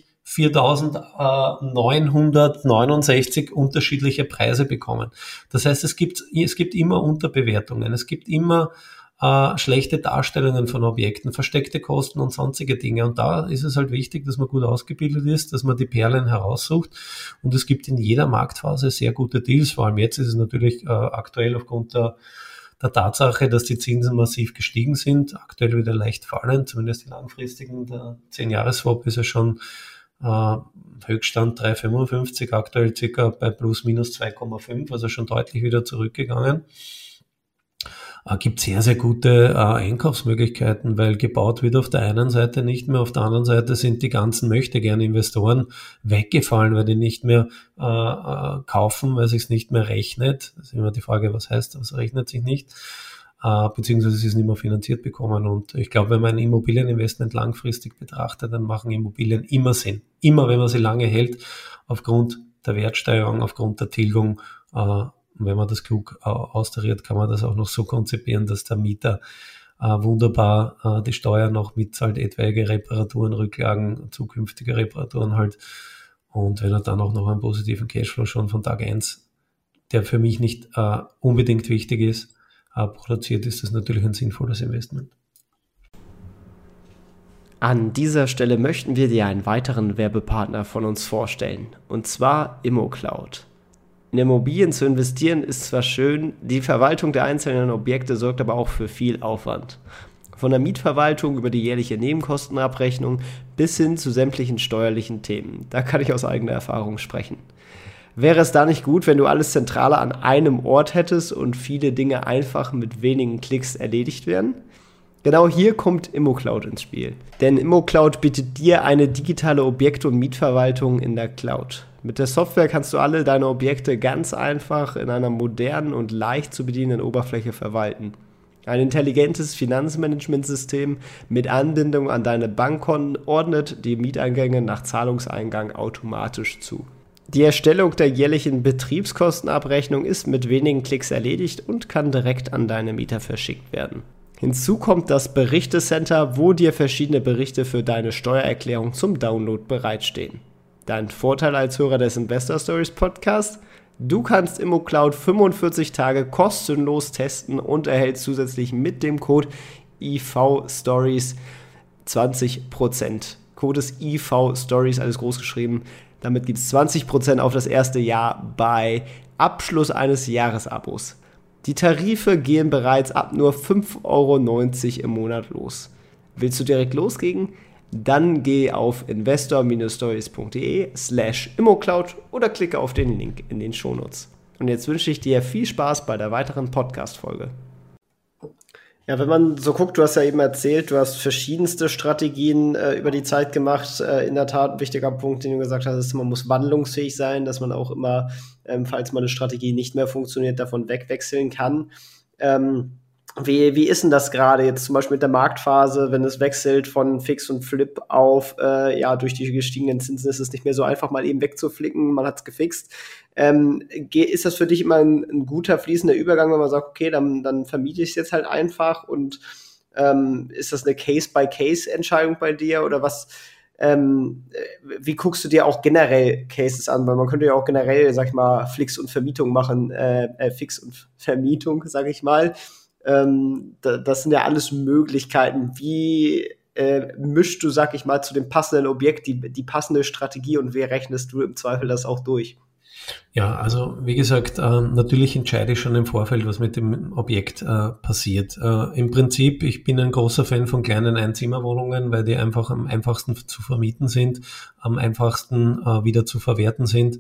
viertausendneunhundertneunundsechzig unterschiedliche Preise bekommen. Das heißt, es gibt, es gibt immer Unterbewertungen, es gibt immer äh, schlechte Darstellungen von Objekten, versteckte Kosten und sonstige Dinge. Und da ist es halt wichtig, dass man gut ausgebildet ist, dass man die Perlen heraussucht. Und es gibt in jeder Marktphase sehr gute Deals. Vor allem jetzt ist es natürlich äh, aktuell aufgrund der der Tatsache, dass die Zinsen massiv gestiegen sind, aktuell wieder leicht fallen, zumindest die langfristigen. Der zehn-Jahres-Swap ist ja schon Uh, Höchststand drei Komma fünfundfünfzig, aktuell circa bei plus minus zwei Komma fünf, also schon deutlich wieder zurückgegangen. Uh, gibt sehr, sehr gute uh, Einkaufsmöglichkeiten, weil gebaut wird auf der einen Seite nicht mehr, auf der anderen Seite sind die ganzen Möchtegern-Investoren weggefallen, weil die nicht mehr uh, uh, kaufen, weil es sich nicht mehr rechnet. Das ist immer die Frage, was heißt, was rechnet sich nicht? Uh, beziehungsweise sie es nicht mehr finanziert bekommen. Und ich glaube, wenn man ein Immobilieninvestment langfristig betrachtet, dann machen Immobilien immer Sinn. Immer, wenn man sie lange hält, aufgrund der Wertsteigerung, aufgrund der Tilgung. Uh, wenn man das klug uh, austariert, kann man das auch noch so konzipieren, dass der Mieter uh, wunderbar uh, die Steuer noch mitzahlt, etwaige Reparaturen, Rücklagen, zukünftige Reparaturen halt. Und wenn er dann auch noch einen positiven Cashflow schon von Tag eins, der für mich nicht uh, unbedingt wichtig ist, produziert, ist das natürlich ein sinnvolles Investment. An dieser Stelle möchten wir dir einen weiteren Werbepartner von uns vorstellen, und zwar ImmoCloud. In Immobilien zu investieren ist zwar schön, die Verwaltung der einzelnen Objekte sorgt aber auch für viel Aufwand. Von der Mietverwaltung über die jährliche Nebenkostenabrechnung bis hin zu sämtlichen steuerlichen Themen. Da kann ich aus eigener Erfahrung sprechen. Wäre es da nicht gut, wenn du alles Zentrale an einem Ort hättest und viele Dinge einfach mit wenigen Klicks erledigt werden? Genau hier kommt ImmoCloud ins Spiel. Denn ImmoCloud bietet dir eine digitale Objekt- und Mietverwaltung in der Cloud. Mit der Software kannst du alle deine Objekte ganz einfach in einer modernen und leicht zu bedienenden Oberfläche verwalten. Ein intelligentes Finanzmanagementsystem mit Anbindung an deine Bankkonten ordnet die Mieteingänge nach Zahlungseingang automatisch zu. Die Erstellung der jährlichen Betriebskostenabrechnung ist mit wenigen Klicks erledigt und kann direkt an deine Mieter verschickt werden. Hinzu kommt das Berichte-Center, wo dir verschiedene Berichte für deine Steuererklärung zum Download bereitstehen. Dein Vorteil als Hörer des Investor Stories Podcast: Du kannst ImmoCloud fünfundvierzig Tage kostenlos testen und erhältst zusätzlich mit dem Code I V Stories zwanzig Prozent. Code ist I V Stories, alles groß geschrieben. Damit gibt es zwanzig Prozent auf das erste Jahr bei Abschluss eines Jahresabos. Die Tarife gehen bereits ab nur fünf Euro neunzig im Monat los. Willst du direkt loslegen? Dann geh auf investor-stories.de slash immocloud oder klicke auf den Link in den Shownotes. Und jetzt wünsche ich dir viel Spaß bei der weiteren Podcast-Folge. Ja, wenn man so guckt, du hast ja eben erzählt, du hast verschiedenste Strategien äh, über die Zeit gemacht. Äh, in der Tat ein wichtiger Punkt, den du gesagt hast, ist, man muss wandlungsfähig sein, dass man auch immer, ähm, falls mal eine Strategie nicht mehr funktioniert, davon wegwechseln kann. Ähm, wie, wie ist denn das gerade jetzt zum Beispiel mit der Marktphase, wenn es wechselt von Fix und Flip auf, äh, ja, durch die gestiegenen Zinsen ist es nicht mehr so einfach, mal eben wegzuflicken, man hat es gefixt. Ähm, ist das für dich immer ein, ein guter, fließender Übergang, wenn man sagt, okay, dann, dann vermiete ich es jetzt halt einfach, und ähm, ist das eine Case-by-Case-Entscheidung bei dir, oder was, ähm, wie guckst du dir auch generell Cases an, weil man könnte ja auch generell, sag ich mal, Flix und Vermietung machen, äh, äh Fix und Vermietung, sag ich mal, ähm, da, das sind ja alles Möglichkeiten. Wie äh, mischst du, sag ich mal, zu dem passenden Objekt die, die passende Strategie, und wie rechnest du im Zweifel das auch durch? Ja, also wie gesagt, äh, natürlich entscheide ich schon im Vorfeld, was mit dem Objekt äh, passiert. Äh, Im Prinzip, ich bin ein großer Fan von kleinen Einzimmerwohnungen, weil die einfach am einfachsten zu vermieten sind, am einfachsten äh, wieder zu verwerten sind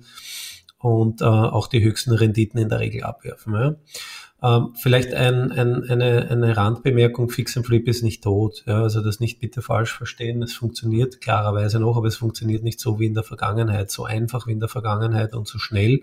und äh, auch die höchsten Renditen in der Regel abwerfen. Ja. Ähm, vielleicht ein, ein, eine, eine Randbemerkung: Fix and Flip ist nicht tot. Ja, also das nicht bitte falsch verstehen. Es funktioniert klarerweise noch, aber es funktioniert nicht so wie in der Vergangenheit, so einfach wie in der Vergangenheit und so schnell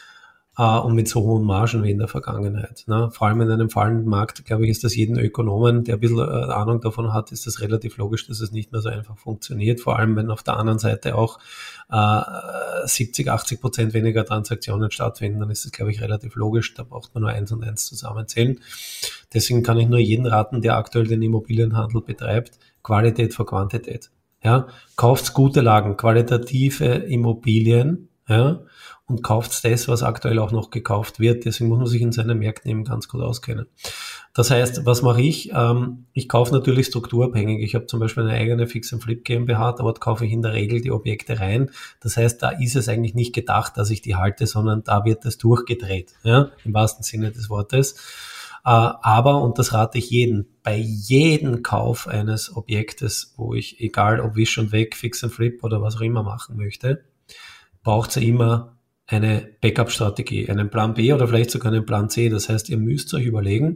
äh, und mit so hohen Margen wie in der Vergangenheit. Ne? Vor allem in einem fallenden Markt, glaube ich, ist das jedem Ökonomen, der ein bisschen äh, Ahnung davon hat, ist das relativ logisch, dass es nicht mehr so einfach funktioniert. Vor allem, wenn auf der anderen Seite auch äh, siebzig, achtzig Prozent weniger Transaktionen stattfinden, dann ist das, glaube ich, relativ logisch. Da braucht man nur eins und eins zusammenzählen. Deswegen kann ich nur jeden raten, der aktuell den Immobilienhandel betreibt: Qualität vor Quantität. Ja, kauft gute Lagen, qualitative Immobilien, ja, und kauft das, was aktuell auch noch gekauft wird. Deswegen muss man sich in seinen Märkten eben ganz gut auskennen. Das heißt, was mache ich? Ähm, ich kaufe natürlich strukturabhängig. Ich habe zum Beispiel eine eigene Fix and Flip GmbH, dort kaufe ich in der Regel die Objekte rein. Das heißt, da ist es eigentlich nicht gedacht, dass ich die halte, sondern da wird es durchgedreht, ja, im wahrsten Sinne des Wortes. Äh, aber, und das rate ich jedem, bei jedem Kauf eines Objektes, wo ich, egal ob Wisch und Weg, Fix and Flip oder was auch immer machen möchte, braucht es ja immer eine Backup-Strategie, einen Plan B oder vielleicht sogar einen Plan C. Das heißt, ihr müsst euch überlegen,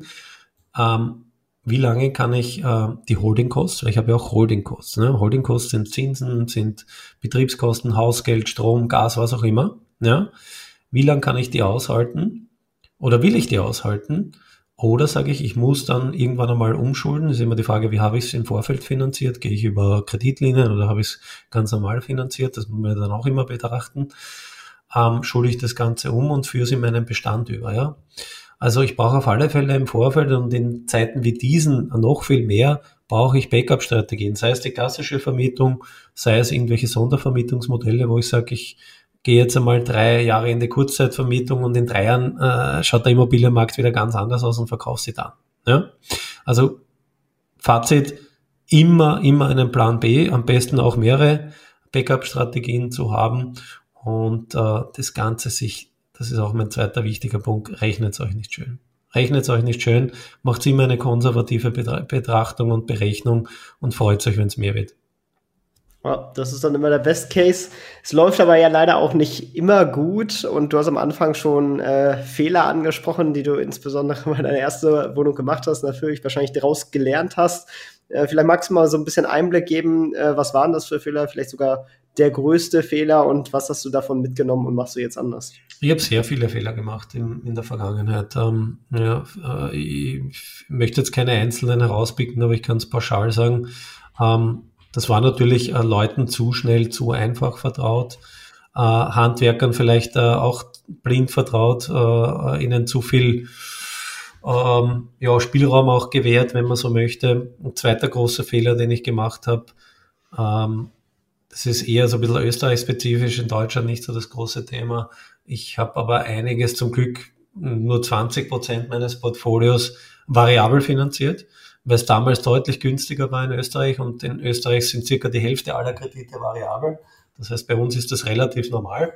ähm, wie lange kann ich äh, die Holding-Costs, weil ich habe ja auch Holding-Costs. Ne? Holding-Costs sind Zinsen, sind Betriebskosten, Hausgeld, Strom, Gas, was auch immer. Ja? Wie lange kann ich die aushalten? Oder will ich die aushalten? Oder sage ich, ich muss dann irgendwann einmal umschulden. Das ist immer die Frage, wie habe ich es im Vorfeld finanziert? Gehe ich über Kreditlinien oder habe ich es ganz normal finanziert? Das muss man dann auch immer betrachten. Ähm, schule ich das Ganze um und führe es in meinen Bestand über. Ja? Also ich brauche auf alle Fälle im Vorfeld, und in Zeiten wie diesen noch viel mehr, brauche ich Backup-Strategien. Sei es die klassische Vermietung, sei es irgendwelche Sondervermietungsmodelle, wo ich sage, ich gehe jetzt einmal drei Jahre in die Kurzzeitvermietung und in drei Jahren äh, schaut der Immobilienmarkt wieder ganz anders aus und verkaufe sie dann. Ja? Also Fazit: immer, immer einen Plan B, am besten auch mehrere Backup-Strategien zu haben. Und äh, das Ganze sich, das ist auch mein zweiter wichtiger Punkt, rechnet es euch nicht schön. Rechnet es euch nicht schön, macht immer eine konservative Betrachtung und Berechnung und freut euch, wenn es mehr wird. Ja, das ist dann immer der Best Case. Es läuft aber ja leider auch nicht immer gut, und du hast am Anfang schon äh, Fehler angesprochen, die du insbesondere bei deiner ersten Wohnung gemacht hast, natürlich wahrscheinlich daraus gelernt hast. Äh, vielleicht magst du mal so ein bisschen Einblick geben, äh, was waren das für Fehler, vielleicht sogar der größte Fehler und was hast du davon mitgenommen und machst du jetzt anders? Ich habe sehr viele Fehler gemacht in, in der Vergangenheit. Ähm, ja, äh, ich möchte jetzt keine einzelnen herauspicken, aber ich kann es pauschal sagen. Ähm, das war natürlich äh, Leuten zu schnell, zu einfach vertraut, äh, Handwerkern vielleicht äh, auch blind vertraut, äh, ihnen zu viel ähm, ja, Spielraum auch gewährt, wenn man so möchte. Ein zweiter großer Fehler, den ich gemacht habe, ähm, das ist eher so ein bisschen österreichspezifisch, in Deutschland nicht so das große Thema. Ich habe aber einiges, zum Glück nur zwanzig Prozent meines Portfolios variabel finanziert, weil es damals deutlich günstiger war in Österreich und in Österreich sind circa die Hälfte aller Kredite variabel. Das heißt, bei uns ist das relativ normal.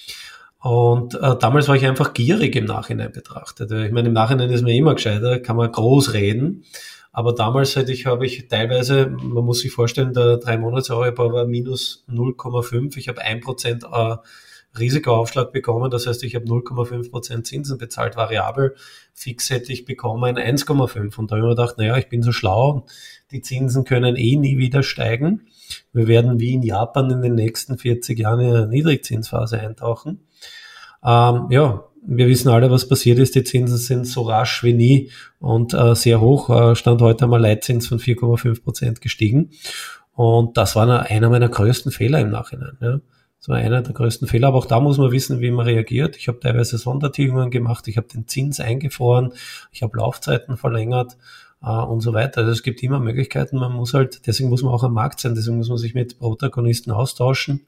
Und äh, damals war ich einfach gierig im Nachhinein betrachtet. Ich meine, im Nachhinein ist man immer gescheiter, kann man groß reden. Aber damals hätte ich, habe ich teilweise, man muss sich vorstellen, der drei Monats Euribor war minus null Komma fünf. Ich habe ein Prozent äh, Risikoaufschlag bekommen. Das heißt, ich habe null Komma fünf Prozent Zinsen bezahlt, variabel. Fix hätte ich bekommen eins Komma fünf. Und da habe ich mir gedacht, naja, ich bin so schlau. Die Zinsen können eh nie wieder steigen. Wir werden wie in Japan in den nächsten vierzig Jahren in eine Niedrigzinsphase eintauchen. Ähm, ja, wir wissen alle, was passiert ist. Die Zinsen sind so rasch wie nie und äh, sehr hoch. Äh, Stand heute einmal Leitzins von vier Komma fünf Prozent gestiegen. Und das war einer meiner größten Fehler im Nachhinein. Ja. Das war einer der größten Fehler. Aber auch da muss man wissen, wie man reagiert. Ich habe teilweise Sondertilgungen gemacht. Ich habe den Zins eingefroren. Ich habe Laufzeiten verlängert äh, und so weiter. Also es gibt immer Möglichkeiten. Man muss halt, deswegen muss man auch am Markt sein. Deswegen muss man sich mit Protagonisten austauschen.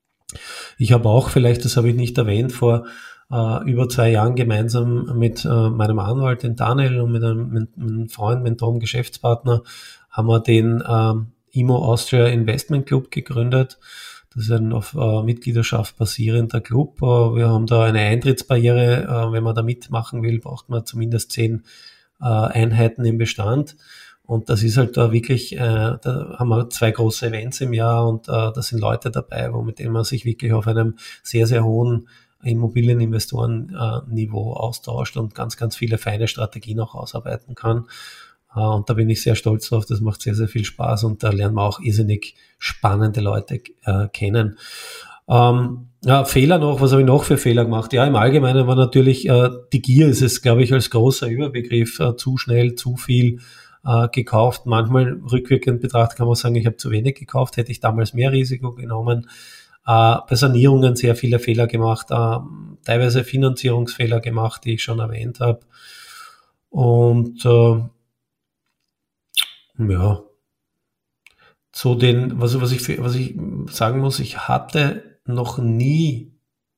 Ich habe auch, vielleicht, das habe ich nicht erwähnt, vor äh, über zwei Jahren gemeinsam mit äh, meinem Anwalt, den Daniel, und mit einem, mit einem Freund, Mentor und Geschäftspartner, haben wir den äh, I M O Austria Investment Club gegründet. Das ist ein auf äh, Mitgliedschaft basierender Club. Äh, wir haben da eine Eintrittsbarriere. Äh, wenn man da mitmachen will, braucht man zumindest zehn äh, Einheiten im Bestand. Und das ist halt da wirklich, äh, da haben wir zwei große Events im Jahr und äh, da sind Leute dabei, wo mit denen man sich wirklich auf einem sehr, sehr hohen Immobilieninvestoren-Niveau äh, austauscht und ganz, ganz viele feine Strategien auch ausarbeiten kann. Äh, und da bin ich sehr stolz drauf. Das macht sehr, sehr viel Spaß und da lernen wir auch irrsinnig spannende Leute äh, kennen. Ähm, ja, Fehler noch, was habe ich noch für Fehler gemacht? Ja, im Allgemeinen war natürlich, äh, die Gier ist es, glaube ich, als großer Überbegriff, äh, zu schnell, zu viel äh, gekauft. Manchmal rückwirkend betrachtet kann man sagen, ich habe zu wenig gekauft, hätte ich damals mehr Risiko genommen. Äh, bei Sanierungen sehr viele Fehler gemacht, äh, teilweise Finanzierungsfehler gemacht, die ich schon erwähnt habe. Und äh, ja, zu den, was, was, ich, was ich sagen muss, ich hatte noch nie,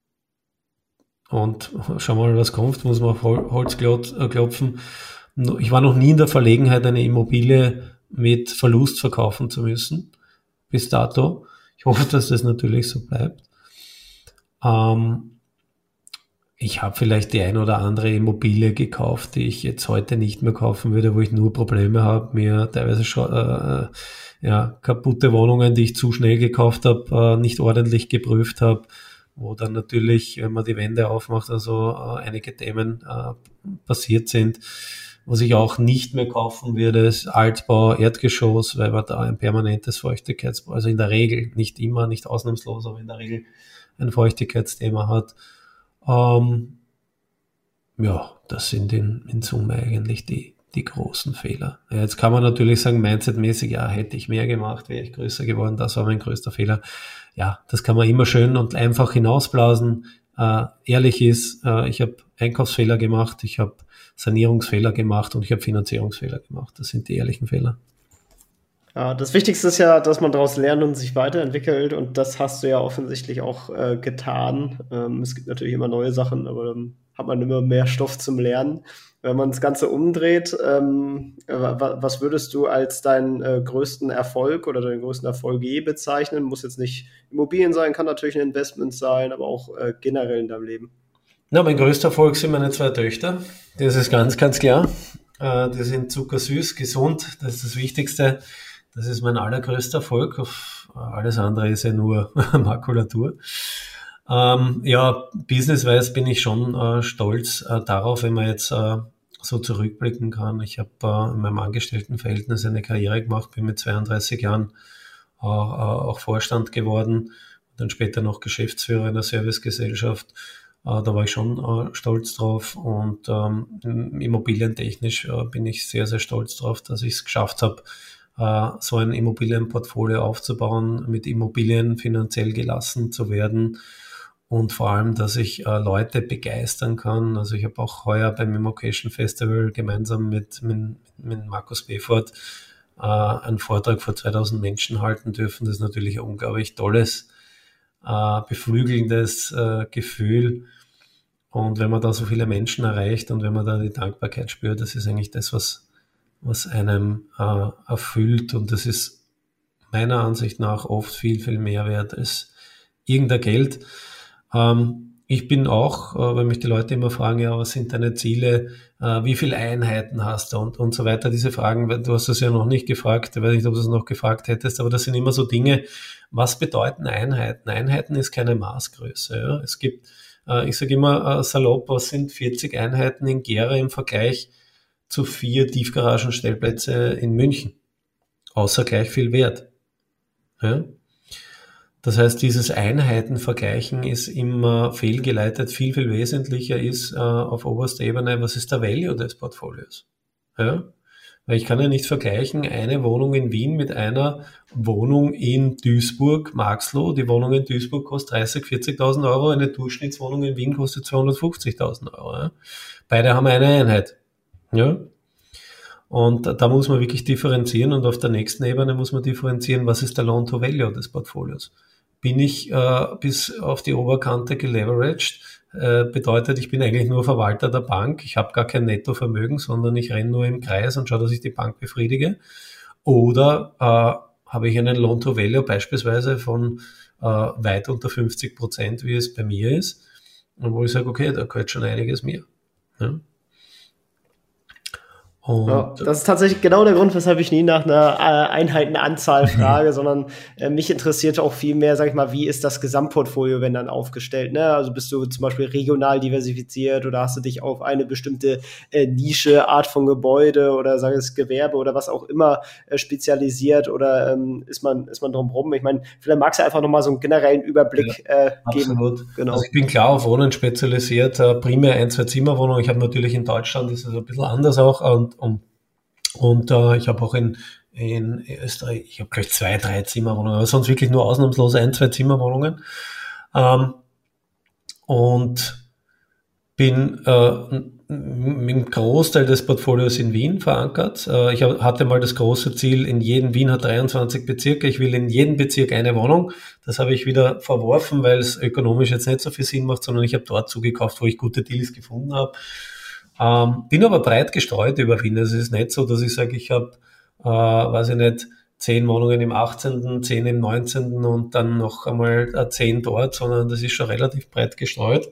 und schau mal, was kommt, muss man auf Holz klopfen, ich war noch nie in der Verlegenheit, eine Immobilie mit Verlust verkaufen zu müssen, bis dato. Ich hoffe, dass das natürlich so bleibt. Ähm, ich habe vielleicht die ein oder andere Immobilie gekauft, die ich jetzt heute nicht mehr kaufen würde, wo ich nur Probleme habe, mir teilweise schon äh, ja, kaputte Wohnungen, die ich zu schnell gekauft habe, äh, nicht ordentlich geprüft habe, wo dann natürlich, wenn man die Wände aufmacht, also äh, einige Themen äh, passiert sind. Was ich auch nicht mehr kaufen würde, ist Altbau, Erdgeschoss, weil man da ein permanentes Feuchtigkeitsproblem, also in der Regel, nicht immer, nicht ausnahmslos, aber in der Regel ein Feuchtigkeitsthema hat. Ähm, ja, das sind in, in Summe eigentlich die, die großen Fehler. Ja, jetzt kann man natürlich sagen, mindsetmäßig, ja, hätte ich mehr gemacht, wäre ich größer geworden, das war mein größter Fehler. Ja, das kann man immer schön und einfach hinausblasen. Äh, ehrlich ist, äh, ich habe Einkaufsfehler gemacht, ich habe Sanierungsfehler gemacht und ich habe Finanzierungsfehler gemacht. Das sind die ehrlichen Fehler. Ja, das Wichtigste ist ja, dass man daraus lernt und sich weiterentwickelt und das hast du ja offensichtlich auch äh, getan. Ähm, es gibt natürlich immer neue Sachen, aber dann hat man immer mehr Stoff zum Lernen. Wenn man das Ganze umdreht, ähm, was würdest du als deinen äh, größten Erfolg oder deinen größten Erfolg je bezeichnen? Muss jetzt nicht Immobilien sein, kann natürlich ein Investment sein, aber auch äh, generell in deinem Leben. Na, mein größter Erfolg sind meine zwei Töchter. Das ist ganz, ganz klar. Äh, die sind zuckersüß, gesund. Das ist das Wichtigste. Das ist mein allergrößter Erfolg. Alles andere ist ja nur Makulatur. Ähm, ja, business-wise bin ich schon äh, stolz äh, darauf, wenn man jetzt äh, so zurückblicken kann. Ich habe äh, in meinem Angestelltenverhältnis eine Karriere gemacht, bin mit zweiunddreißig Jahren äh, auch Vorstand geworden dann später noch Geschäftsführer einer Servicegesellschaft. Äh, da war ich schon äh, stolz drauf und ähm, immobilientechnisch äh, bin ich sehr, sehr stolz drauf, dass ich es geschafft habe, äh, so ein Immobilienportfolio aufzubauen, mit Immobilien finanziell gelassen zu werden. Und vor allem, dass ich äh, Leute begeistern kann. Also ich habe auch heuer beim Immocation Festival gemeinsam mit, mit, mit Markus Befort äh, einen Vortrag vor zweitausend Menschen halten dürfen. Das ist natürlich ein unglaublich tolles, äh, beflügelndes äh, Gefühl. Und wenn man da so viele Menschen erreicht und wenn man da die Dankbarkeit spürt, das ist eigentlich das, was, was einem äh, erfüllt. Und das ist meiner Ansicht nach oft viel, viel mehr wert als irgendein Geld. Ähm, ich bin auch, äh, wenn mich die Leute immer fragen, ja, was sind deine Ziele, äh, wie viele Einheiten hast du und, und so weiter, diese Fragen, du hast das ja noch nicht gefragt, ich weiß nicht, ob du es noch gefragt hättest, aber das sind immer so Dinge, was bedeuten Einheiten? Einheiten ist keine Maßgröße. Ja? Es gibt, äh, ich sage immer äh, salopp, was sind vierzig Einheiten in Gera im Vergleich zu vier Tiefgaragenstellplätze in München, außer gleich viel Wert. Ja? Das heißt, dieses Einheitenvergleichen ist immer fehlgeleitet. Viel, viel wesentlicher ist äh, auf oberster Ebene, was ist der Value des Portfolios? Ja? Weil ich kann ja nicht vergleichen, eine Wohnung in Wien mit einer Wohnung in Duisburg, Marxloh. Die Wohnung in Duisburg kostet dreißig, vierzigtausend Euro, eine Durchschnittswohnung in Wien kostet zweihundertfünfzigtausend Euro. Ja? Beide haben eine Einheit. Ja? Und da muss man wirklich differenzieren und auf der nächsten Ebene muss man differenzieren, was ist der Loan-to-Value des Portfolios. Bin ich äh, bis auf die Oberkante geleveraged, äh, bedeutet, ich bin eigentlich nur Verwalter der Bank, ich habe gar kein Nettovermögen, sondern ich renne nur im Kreis und schaue, dass ich die Bank befriedige. Oder äh, habe ich einen Loan-to-Value beispielsweise von äh, weit unter fünfzig Prozent, wie es bei mir ist, und wo ich sage, okay, da gehört schon einiges mehr. Ja? Ja, das ist tatsächlich genau der Grund, weshalb ich nie nach einer äh, Einheitenanzahl frage, sondern äh, mich interessiert auch viel mehr, sag ich mal, wie ist das Gesamtportfolio, wenn dann aufgestellt, ne? Also bist du zum Beispiel regional diversifiziert oder hast du dich auf eine bestimmte äh, Nische, Art von Gebäude oder sag es Gewerbe oder was auch immer äh, spezialisiert oder ähm, ist man ist man drumherum? Ich meine, vielleicht magst du einfach nochmal so einen generellen Überblick ja, äh, geben. Absolut. Genau. Also ich bin klar auf Wohnen spezialisiert, äh, primär ein-, zwei-Zimmerwohnungen. Ich habe natürlich in Deutschland, ist es ein bisschen anders auch, und Und, und äh, ich habe auch in, in Österreich, ich habe gleich zwei, drei Zimmerwohnungen, aber sonst wirklich nur ausnahmslos ein, zwei Zimmerwohnungen. Ähm, und bin äh, im Großteil des Portfolios in Wien verankert. Äh, ich hab, hatte mal das große Ziel, in jedem, Wien hat dreiundzwanzig Bezirke, ich will in jedem Bezirk eine Wohnung. Das habe ich wieder verworfen, weil es ökonomisch jetzt nicht so viel Sinn macht, sondern ich habe dort zugekauft, wo ich gute Deals gefunden habe. Ähm, bin aber breit gestreut über Wien. Es ist nicht so, dass ich sage, ich habe, äh, weiß ich nicht, zehn Wohnungen im achtzehnten, zehn im neunzehnten und dann noch einmal äh, zehn dort, sondern das ist schon relativ breit gestreut.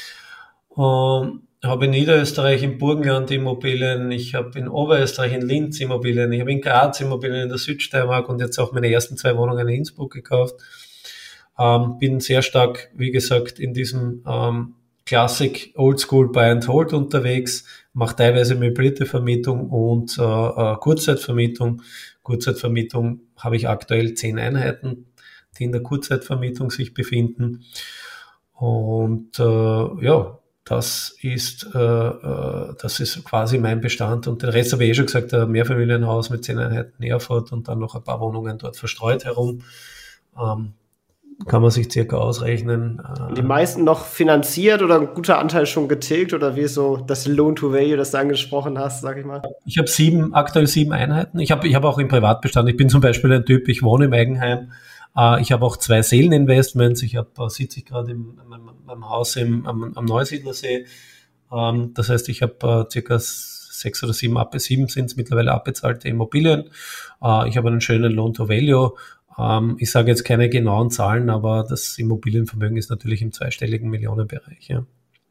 Ähm, habe in Niederösterreich im Burgenland Immobilien, ich habe in Oberösterreich in Linz Immobilien, ich habe in Graz Immobilien, in der Südsteiermark und jetzt auch meine ersten zwei Wohnungen in Innsbruck gekauft. Ähm, bin sehr stark, wie gesagt, in diesem ähm, Classic Oldschool Buy and Hold unterwegs, mache teilweise möblierte Vermietung und äh, äh, Kurzzeitvermietung. Kurzzeitvermietung habe ich aktuell zehn Einheiten, die in der Kurzzeitvermietung sich befinden. Und äh, ja, das ist äh, äh, das ist quasi mein Bestand. Und den Rest habe ich eh schon gesagt, ein Mehrfamilienhaus mit zehn Einheiten in Erfurt und dann noch ein paar Wohnungen dort verstreut herum. Ähm, kann man sich circa ausrechnen. Und die meisten noch finanziert oder ein guter Anteil schon getilgt oder wie ist so das Loan-to-Value, das du angesprochen hast, sag ich mal? Ich habe sieben, aktuell sieben Einheiten. Ich habe ich hab auch im Privatbestand, ich bin zum Beispiel ein Typ, ich wohne im Eigenheim. Äh, ich habe auch zwei Seeleninvestments. Ich habe, äh, sitze ich gerade in meinem, meinem Haus im, am, am Neusiedlersee. Ähm, das heißt, ich habe äh, circa sechs oder sieben, ab, sieben sind es mittlerweile abbezahlte Immobilien. Äh, ich habe einen schönen Loan-to-Value. Ich sage jetzt keine genauen Zahlen, aber das Immobilienvermögen ist natürlich im zweistelligen Millionenbereich. Ja.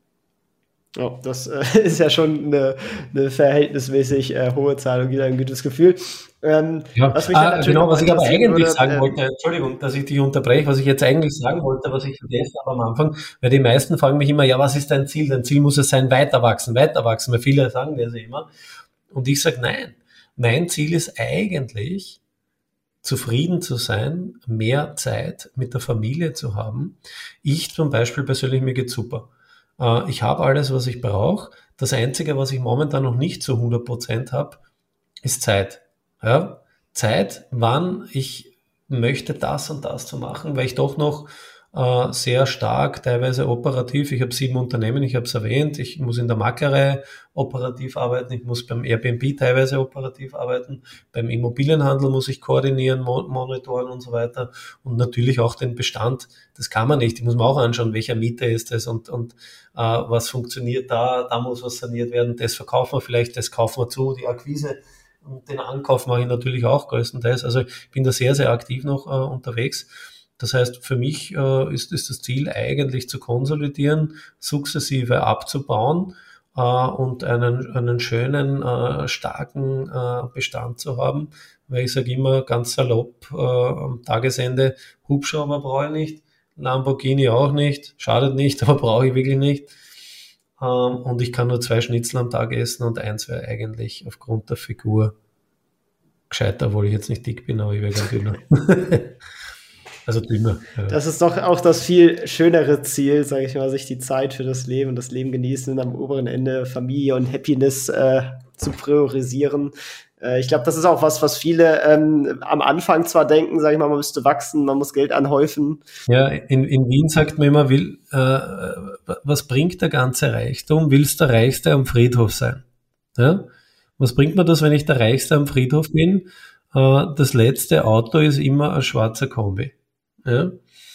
Oh, das äh, ist ja schon eine, eine verhältnismäßig äh, hohe Zahl und wieder ein gutes Gefühl. Ähm, ja, was mich ah, genau, was ich aber eigentlich würde, sagen äh, wollte, Entschuldigung, dass ich dich unterbreche, was ich jetzt eigentlich sagen wollte, was ich vergessen habe am Anfang, weil die meisten fragen mich immer, ja, was ist dein Ziel? Dein Ziel muss es sein, weiter wachsen, weiter wachsen, weil viele sagen das immer. Und ich sage, nein, mein Ziel ist eigentlich, zufrieden zu sein, mehr Zeit mit der Familie zu haben. Ich zum Beispiel persönlich, mir geht's super. Äh, ich habe alles, was ich brauche. Das Einzige, was ich momentan noch nicht zu hundert Prozent habe, ist Zeit. Ja? Zeit, wann ich möchte, das und das zu machen, weil ich doch noch äh, sehr stark, teilweise operativ, ich habe sieben Unternehmen, ich habe es erwähnt, ich muss in der Maklerei operativ arbeiten, ich muss beim Airbnb teilweise operativ arbeiten, beim Immobilienhandel muss ich koordinieren, mo- monitoren und so weiter und natürlich auch den Bestand, das kann man nicht, ich muss mir auch anschauen, welcher Mieter ist das und, und äh, was funktioniert da, da muss was saniert werden, das verkaufen wir vielleicht, das kaufen wir zu, die Akquise und den Ankauf mache ich natürlich auch größtenteils. Also ich bin da sehr, sehr aktiv noch äh, unterwegs. Das heißt, für mich äh, ist, ist das Ziel eigentlich zu konsolidieren, sukzessive abzubauen äh, und einen, einen schönen, äh, starken äh, Bestand zu haben. Weil ich sage immer ganz salopp äh, am Tagesende, Hubschrauber brauche ich nicht, Lamborghini auch nicht, schadet nicht, aber brauche ich wirklich nicht. Und ich kann nur zwei Schnitzel am Tag essen und eins wäre eigentlich aufgrund der Figur gescheiter, obwohl ich jetzt nicht dick bin, aber ich wäre gern dünner. Also dünner. Ja. Das ist doch auch das viel schönere Ziel, sage ich mal, sich die Zeit für das Leben und das Leben genießen und am oberen Ende Familie und Happiness äh, zu priorisieren. Äh, ich glaube, das ist auch was, was viele ähm, am Anfang zwar denken, sage ich mal, man müsste wachsen, man muss Geld anhäufen. Ja, in, in Wien sagt man immer, will, äh, was bringt der ganze Reichtum? Willst der Reichste am Friedhof sein? Ja? Was bringt mir das, wenn ich der Reichste am Friedhof bin? Äh, das letzte Auto ist immer ein schwarzer Kombi. Ja?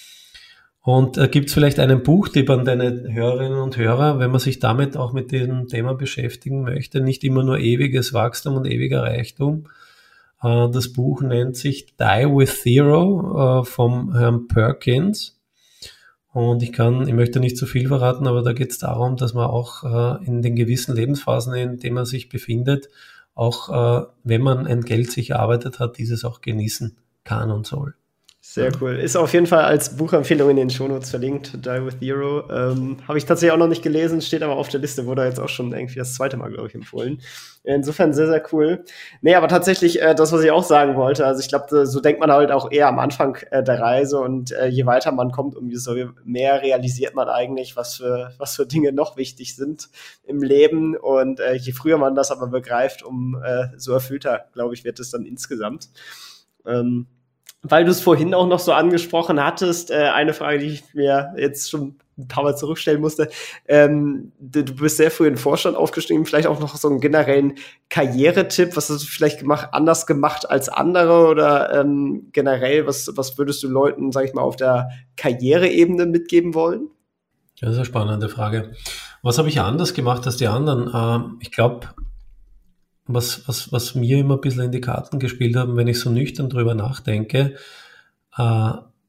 Und äh, gibt es vielleicht einen Buchtipp an deine Hörerinnen und Hörer, wenn man sich damit auch mit diesem Thema beschäftigen möchte, nicht immer nur ewiges Wachstum und ewiger Reichtum. Äh, das Buch nennt sich Die with Zero äh, vom Herrn Perkins. Und ich kann, ich möchte nicht zu viel verraten, aber da geht es darum, dass man auch äh, in den gewissen Lebensphasen, in denen man sich befindet, auch äh, wenn man ein Geld sich erarbeitet hat, dieses auch genießen kann und soll. Sehr cool. Ist auf jeden Fall als Buchempfehlung in den Shownotes verlinkt, Die with Zero. Ähm, Habe ich tatsächlich auch noch nicht gelesen, steht aber auf der Liste, wurde jetzt auch schon irgendwie das zweite Mal, glaube ich, empfohlen. Insofern sehr, sehr cool. Nee, aber tatsächlich, äh, das, was ich auch sagen wollte, also ich glaube, so denkt man halt auch eher am Anfang äh, der Reise und äh, je weiter man kommt, umso mehr realisiert man eigentlich, was für, was für Dinge noch wichtig sind im Leben und äh, je früher man das aber begreift, um äh, so erfüllter, glaube ich, wird es dann insgesamt. Ähm, Weil du es vorhin auch noch so angesprochen hattest, äh, eine Frage, die ich mir jetzt schon ein paar Mal zurückstellen musste. Ähm, du bist sehr früh in den Vorstand aufgestiegen, vielleicht auch noch so einen generellen Karrieretipp. Was hast du vielleicht gemacht, anders gemacht als andere oder ähm, generell, was, was würdest du Leuten, sag ich mal, auf der Karriereebene mitgeben wollen? Das ist eine spannende Frage. Was habe ich anders gemacht als die anderen? Ähm, ich glaube, Was, was, was mir immer ein bisschen in die Karten gespielt haben, wenn ich so nüchtern drüber nachdenke, äh,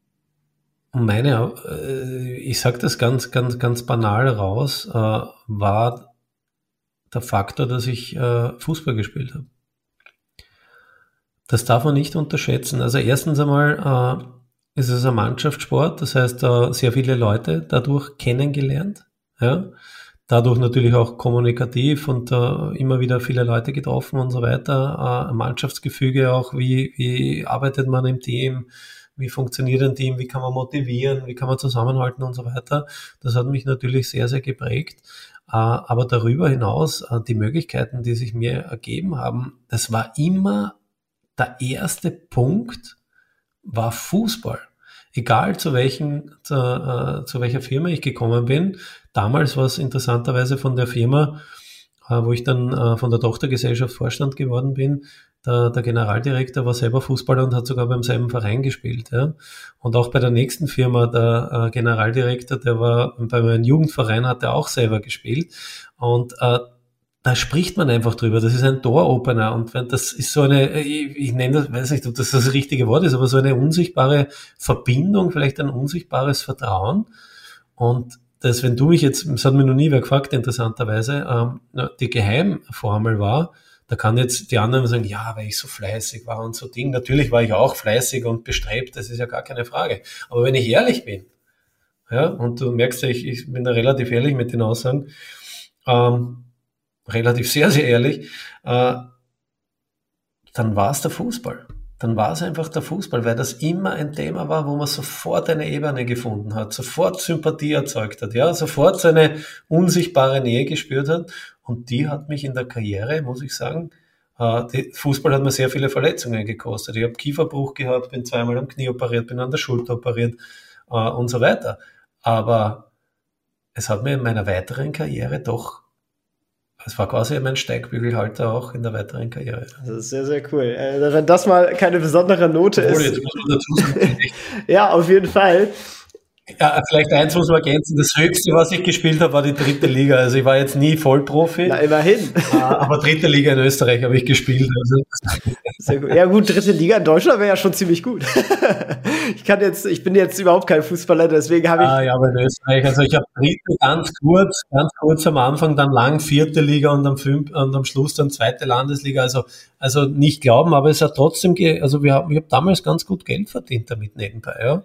meine, äh, ich sage das ganz, ganz, ganz banal raus, äh, war der Faktor, dass ich äh, Fußball gespielt habe. Das darf man nicht unterschätzen. Also erstens einmal äh, ist es ein Mannschaftssport, das heißt äh, sehr viele Leute dadurch kennengelernt, ja. Dadurch natürlich auch kommunikativ und äh, immer wieder viele Leute getroffen und so weiter. Äh, Mannschaftsgefüge auch, wie, wie arbeitet man im Team, wie funktioniert ein Team, wie kann man motivieren, wie kann man zusammenhalten und so weiter. Das hat mich natürlich sehr, sehr geprägt. Äh, aber darüber hinaus, äh, die Möglichkeiten, die sich mir ergeben haben, das war immer der erste Punkt, war Fußball. Egal zu welchen, zu, äh, zu welcher Firma ich gekommen bin. Damals war es interessanterweise von der Firma, äh, wo ich dann äh, von der Tochtergesellschaft Vorstand geworden bin. Der, der Generaldirektor war selber Fußballer und hat sogar beim selben Verein gespielt. Ja. Und auch bei der nächsten Firma, der äh, Generaldirektor, der war bei meinem Jugendverein, hat er auch selber gespielt. Und äh, da spricht man einfach drüber. Das ist ein Door-Opener. Und wenn das ist so eine, ich, ich nenne das, weiß nicht, ob das das richtige Wort ist, aber so eine unsichtbare Verbindung, vielleicht ein unsichtbares Vertrauen. Und das, wenn du mich jetzt, das hat mir noch nie wer gefragt, interessanterweise, ähm, die Geheimformel war, da kann jetzt die anderen sagen, ja, weil ich so fleißig war und so Ding. Natürlich war ich auch fleißig und bestrebt, das ist ja gar keine Frage. Aber wenn ich ehrlich bin, ja, und du merkst ja, ich, ich bin da relativ ehrlich mit den Aussagen, ähm, relativ sehr, sehr ehrlich, äh, dann war es der Fußball. dann war es einfach der Fußball, weil das immer ein Thema war, wo man sofort eine Ebene gefunden hat, sofort Sympathie erzeugt hat, ja, sofort so eine unsichtbare Nähe gespürt hat. Und die hat mich in der Karriere, muss ich sagen, äh, die, Fußball hat mir sehr viele Verletzungen gekostet. Ich habe Kieferbruch gehabt, bin zweimal am Knie operiert, bin an der Schulter operiert äh, und so weiter. Aber es hat mir in meiner weiteren Karriere doch, es war quasi mein Steigbügelhalter auch in der weiteren Karriere. Das ist sehr, sehr cool. Äh, wenn das mal keine besondere Note Obwohl, ist. Jetzt muss man dazu sagen, ja, auf jeden Fall. Ja, vielleicht eins muss man ergänzen, das Höchste, was ich gespielt habe, war die dritte Liga. Also ich war jetzt nie Vollprofi. Na, immerhin. Aber dritte Liga in Österreich habe ich gespielt. Also. Sehr gut. Ja gut, dritte Liga in Deutschland wäre ja schon ziemlich gut. Ich kann jetzt, ich bin jetzt überhaupt kein Fußballer, deswegen habe ich... Ah ja, aber in Österreich, also ich habe dritte ganz kurz, ganz kurz am Anfang, dann lang vierte Liga und am, fünf, und am Schluss dann zweite Landesliga. Also, also nicht glauben, aber es hat trotzdem, ge- also wir haben, ich habe damals ganz gut Geld verdient damit nebenbei, ja.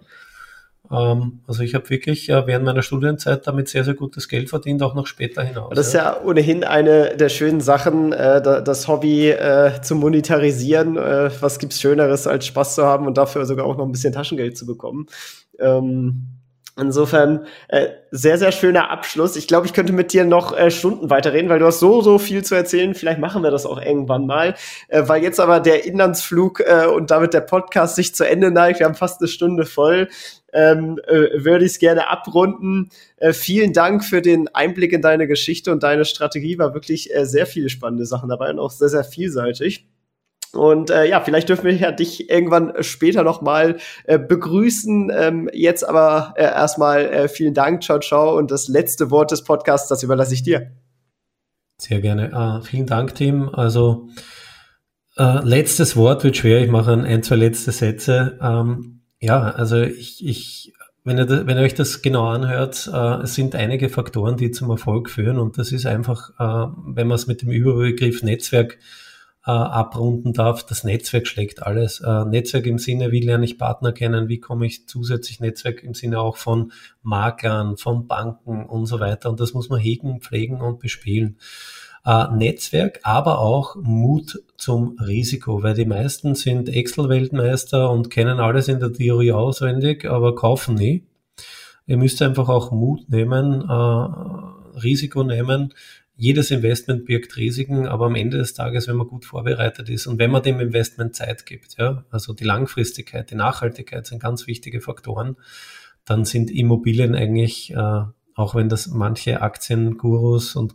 Also ich habe wirklich während meiner Studienzeit damit sehr, sehr gutes Geld verdient, auch noch später hinaus. Das ist ja, ja ohnehin eine der schönen Sachen, äh, das Hobby äh, zu monetarisieren. Äh, was gibt's Schöneres, als Spaß zu haben und dafür sogar auch noch ein bisschen Taschengeld zu bekommen. Ähm Insofern äh, sehr, sehr schöner Abschluss. Ich glaube, ich könnte mit dir noch äh, Stunden weiterreden, weil du hast so, so viel zu erzählen. Vielleicht machen wir das auch irgendwann mal. Äh, weil jetzt aber der Inlandsflug äh, und damit der Podcast sich zu Ende neigt. Wir haben fast eine Stunde voll. Ähm, äh, würde ich es gerne abrunden. Äh, vielen Dank für den Einblick in deine Geschichte und deine Strategie. War wirklich äh, sehr viele spannende Sachen dabei und auch sehr, sehr vielseitig. Und äh, ja, vielleicht dürfen wir ja dich irgendwann später noch mal äh, begrüßen. Ähm, jetzt aber äh, erstmal äh, vielen Dank, ciao, ciao. Und das letzte Wort des Podcasts, das überlasse ich dir. Sehr gerne. Uh, vielen Dank, Tim. Also uh, letztes Wort wird schwer. Ich mache ein, ein zwei letzte Sätze. Um, ja, also ich, ich wenn ihr, das, wenn ihr euch das genau anhört, uh, es sind einige Faktoren, die zum Erfolg führen. Und das ist einfach, uh, wenn man es mit dem Überbegriff Netzwerk Äh, abrunden darf, das Netzwerk schlägt alles. Äh, Netzwerk im Sinne, wie lerne ich Partner kennen, wie komme ich zusätzlich Netzwerk im Sinne auch von Maklern, von Banken und so weiter. Und das muss man hegen, pflegen und bespielen. Äh, Netzwerk, aber auch Mut zum Risiko, weil die meisten sind Excel-Weltmeister und kennen alles in der Theorie auswendig, aber kaufen nie. Ihr müsst einfach auch Mut nehmen, äh, Risiko nehmen. Jedes Investment birgt Risiken, aber am Ende des Tages, wenn man gut vorbereitet ist und wenn man dem Investment Zeit gibt, ja, also die Langfristigkeit, die Nachhaltigkeit sind ganz wichtige Faktoren, dann sind Immobilien eigentlich, äh, auch wenn das manche Aktiengurus und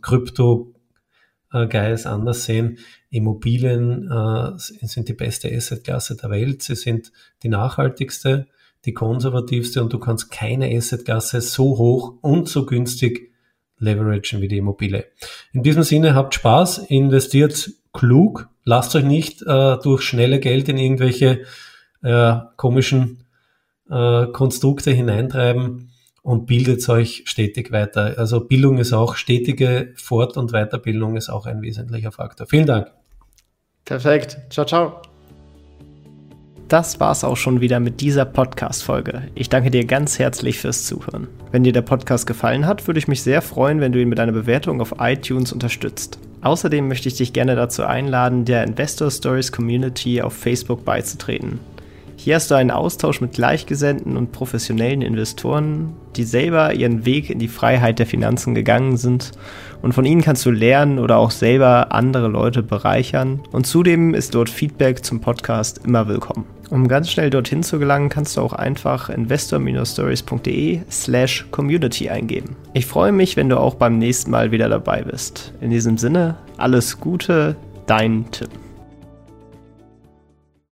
Krypto-Guys anders sehen, Immobilien äh, sind die beste Assetklasse der Welt, sie sind die nachhaltigste, die konservativste und du kannst keine Assetklasse so hoch und so günstig leveragen wie die Immobilie. In diesem Sinne, habt Spaß, investiert klug, lasst euch nicht äh, durch schnelle Geld in irgendwelche äh, komischen äh, Konstrukte hineintreiben und bildet euch stetig weiter. Also Bildung ist auch, stetige Fort- und Weiterbildung ist auch ein wesentlicher Faktor. Vielen Dank. Perfekt. Ciao, ciao. Das war's auch schon wieder mit dieser Podcast-Folge. Ich danke dir ganz herzlich fürs Zuhören. Wenn dir der Podcast gefallen hat, würde ich mich sehr freuen, wenn du ihn mit einer Bewertung auf iTunes unterstützt. Außerdem möchte ich dich gerne dazu einladen, der Investor Stories Community auf Facebook beizutreten. Hier hast du einen Austausch mit Gleichgesinnten und professionellen Investoren, die selber ihren Weg in die Freiheit der Finanzen gegangen sind, und von ihnen kannst du lernen oder auch selber andere Leute bereichern, und zudem ist dort Feedback zum Podcast immer willkommen. Um ganz schnell dorthin zu gelangen, kannst du auch einfach investor-stories.de slash community eingeben. Ich freue mich, wenn du auch beim nächsten Mal wieder dabei bist. In diesem Sinne, alles Gute, dein Tim.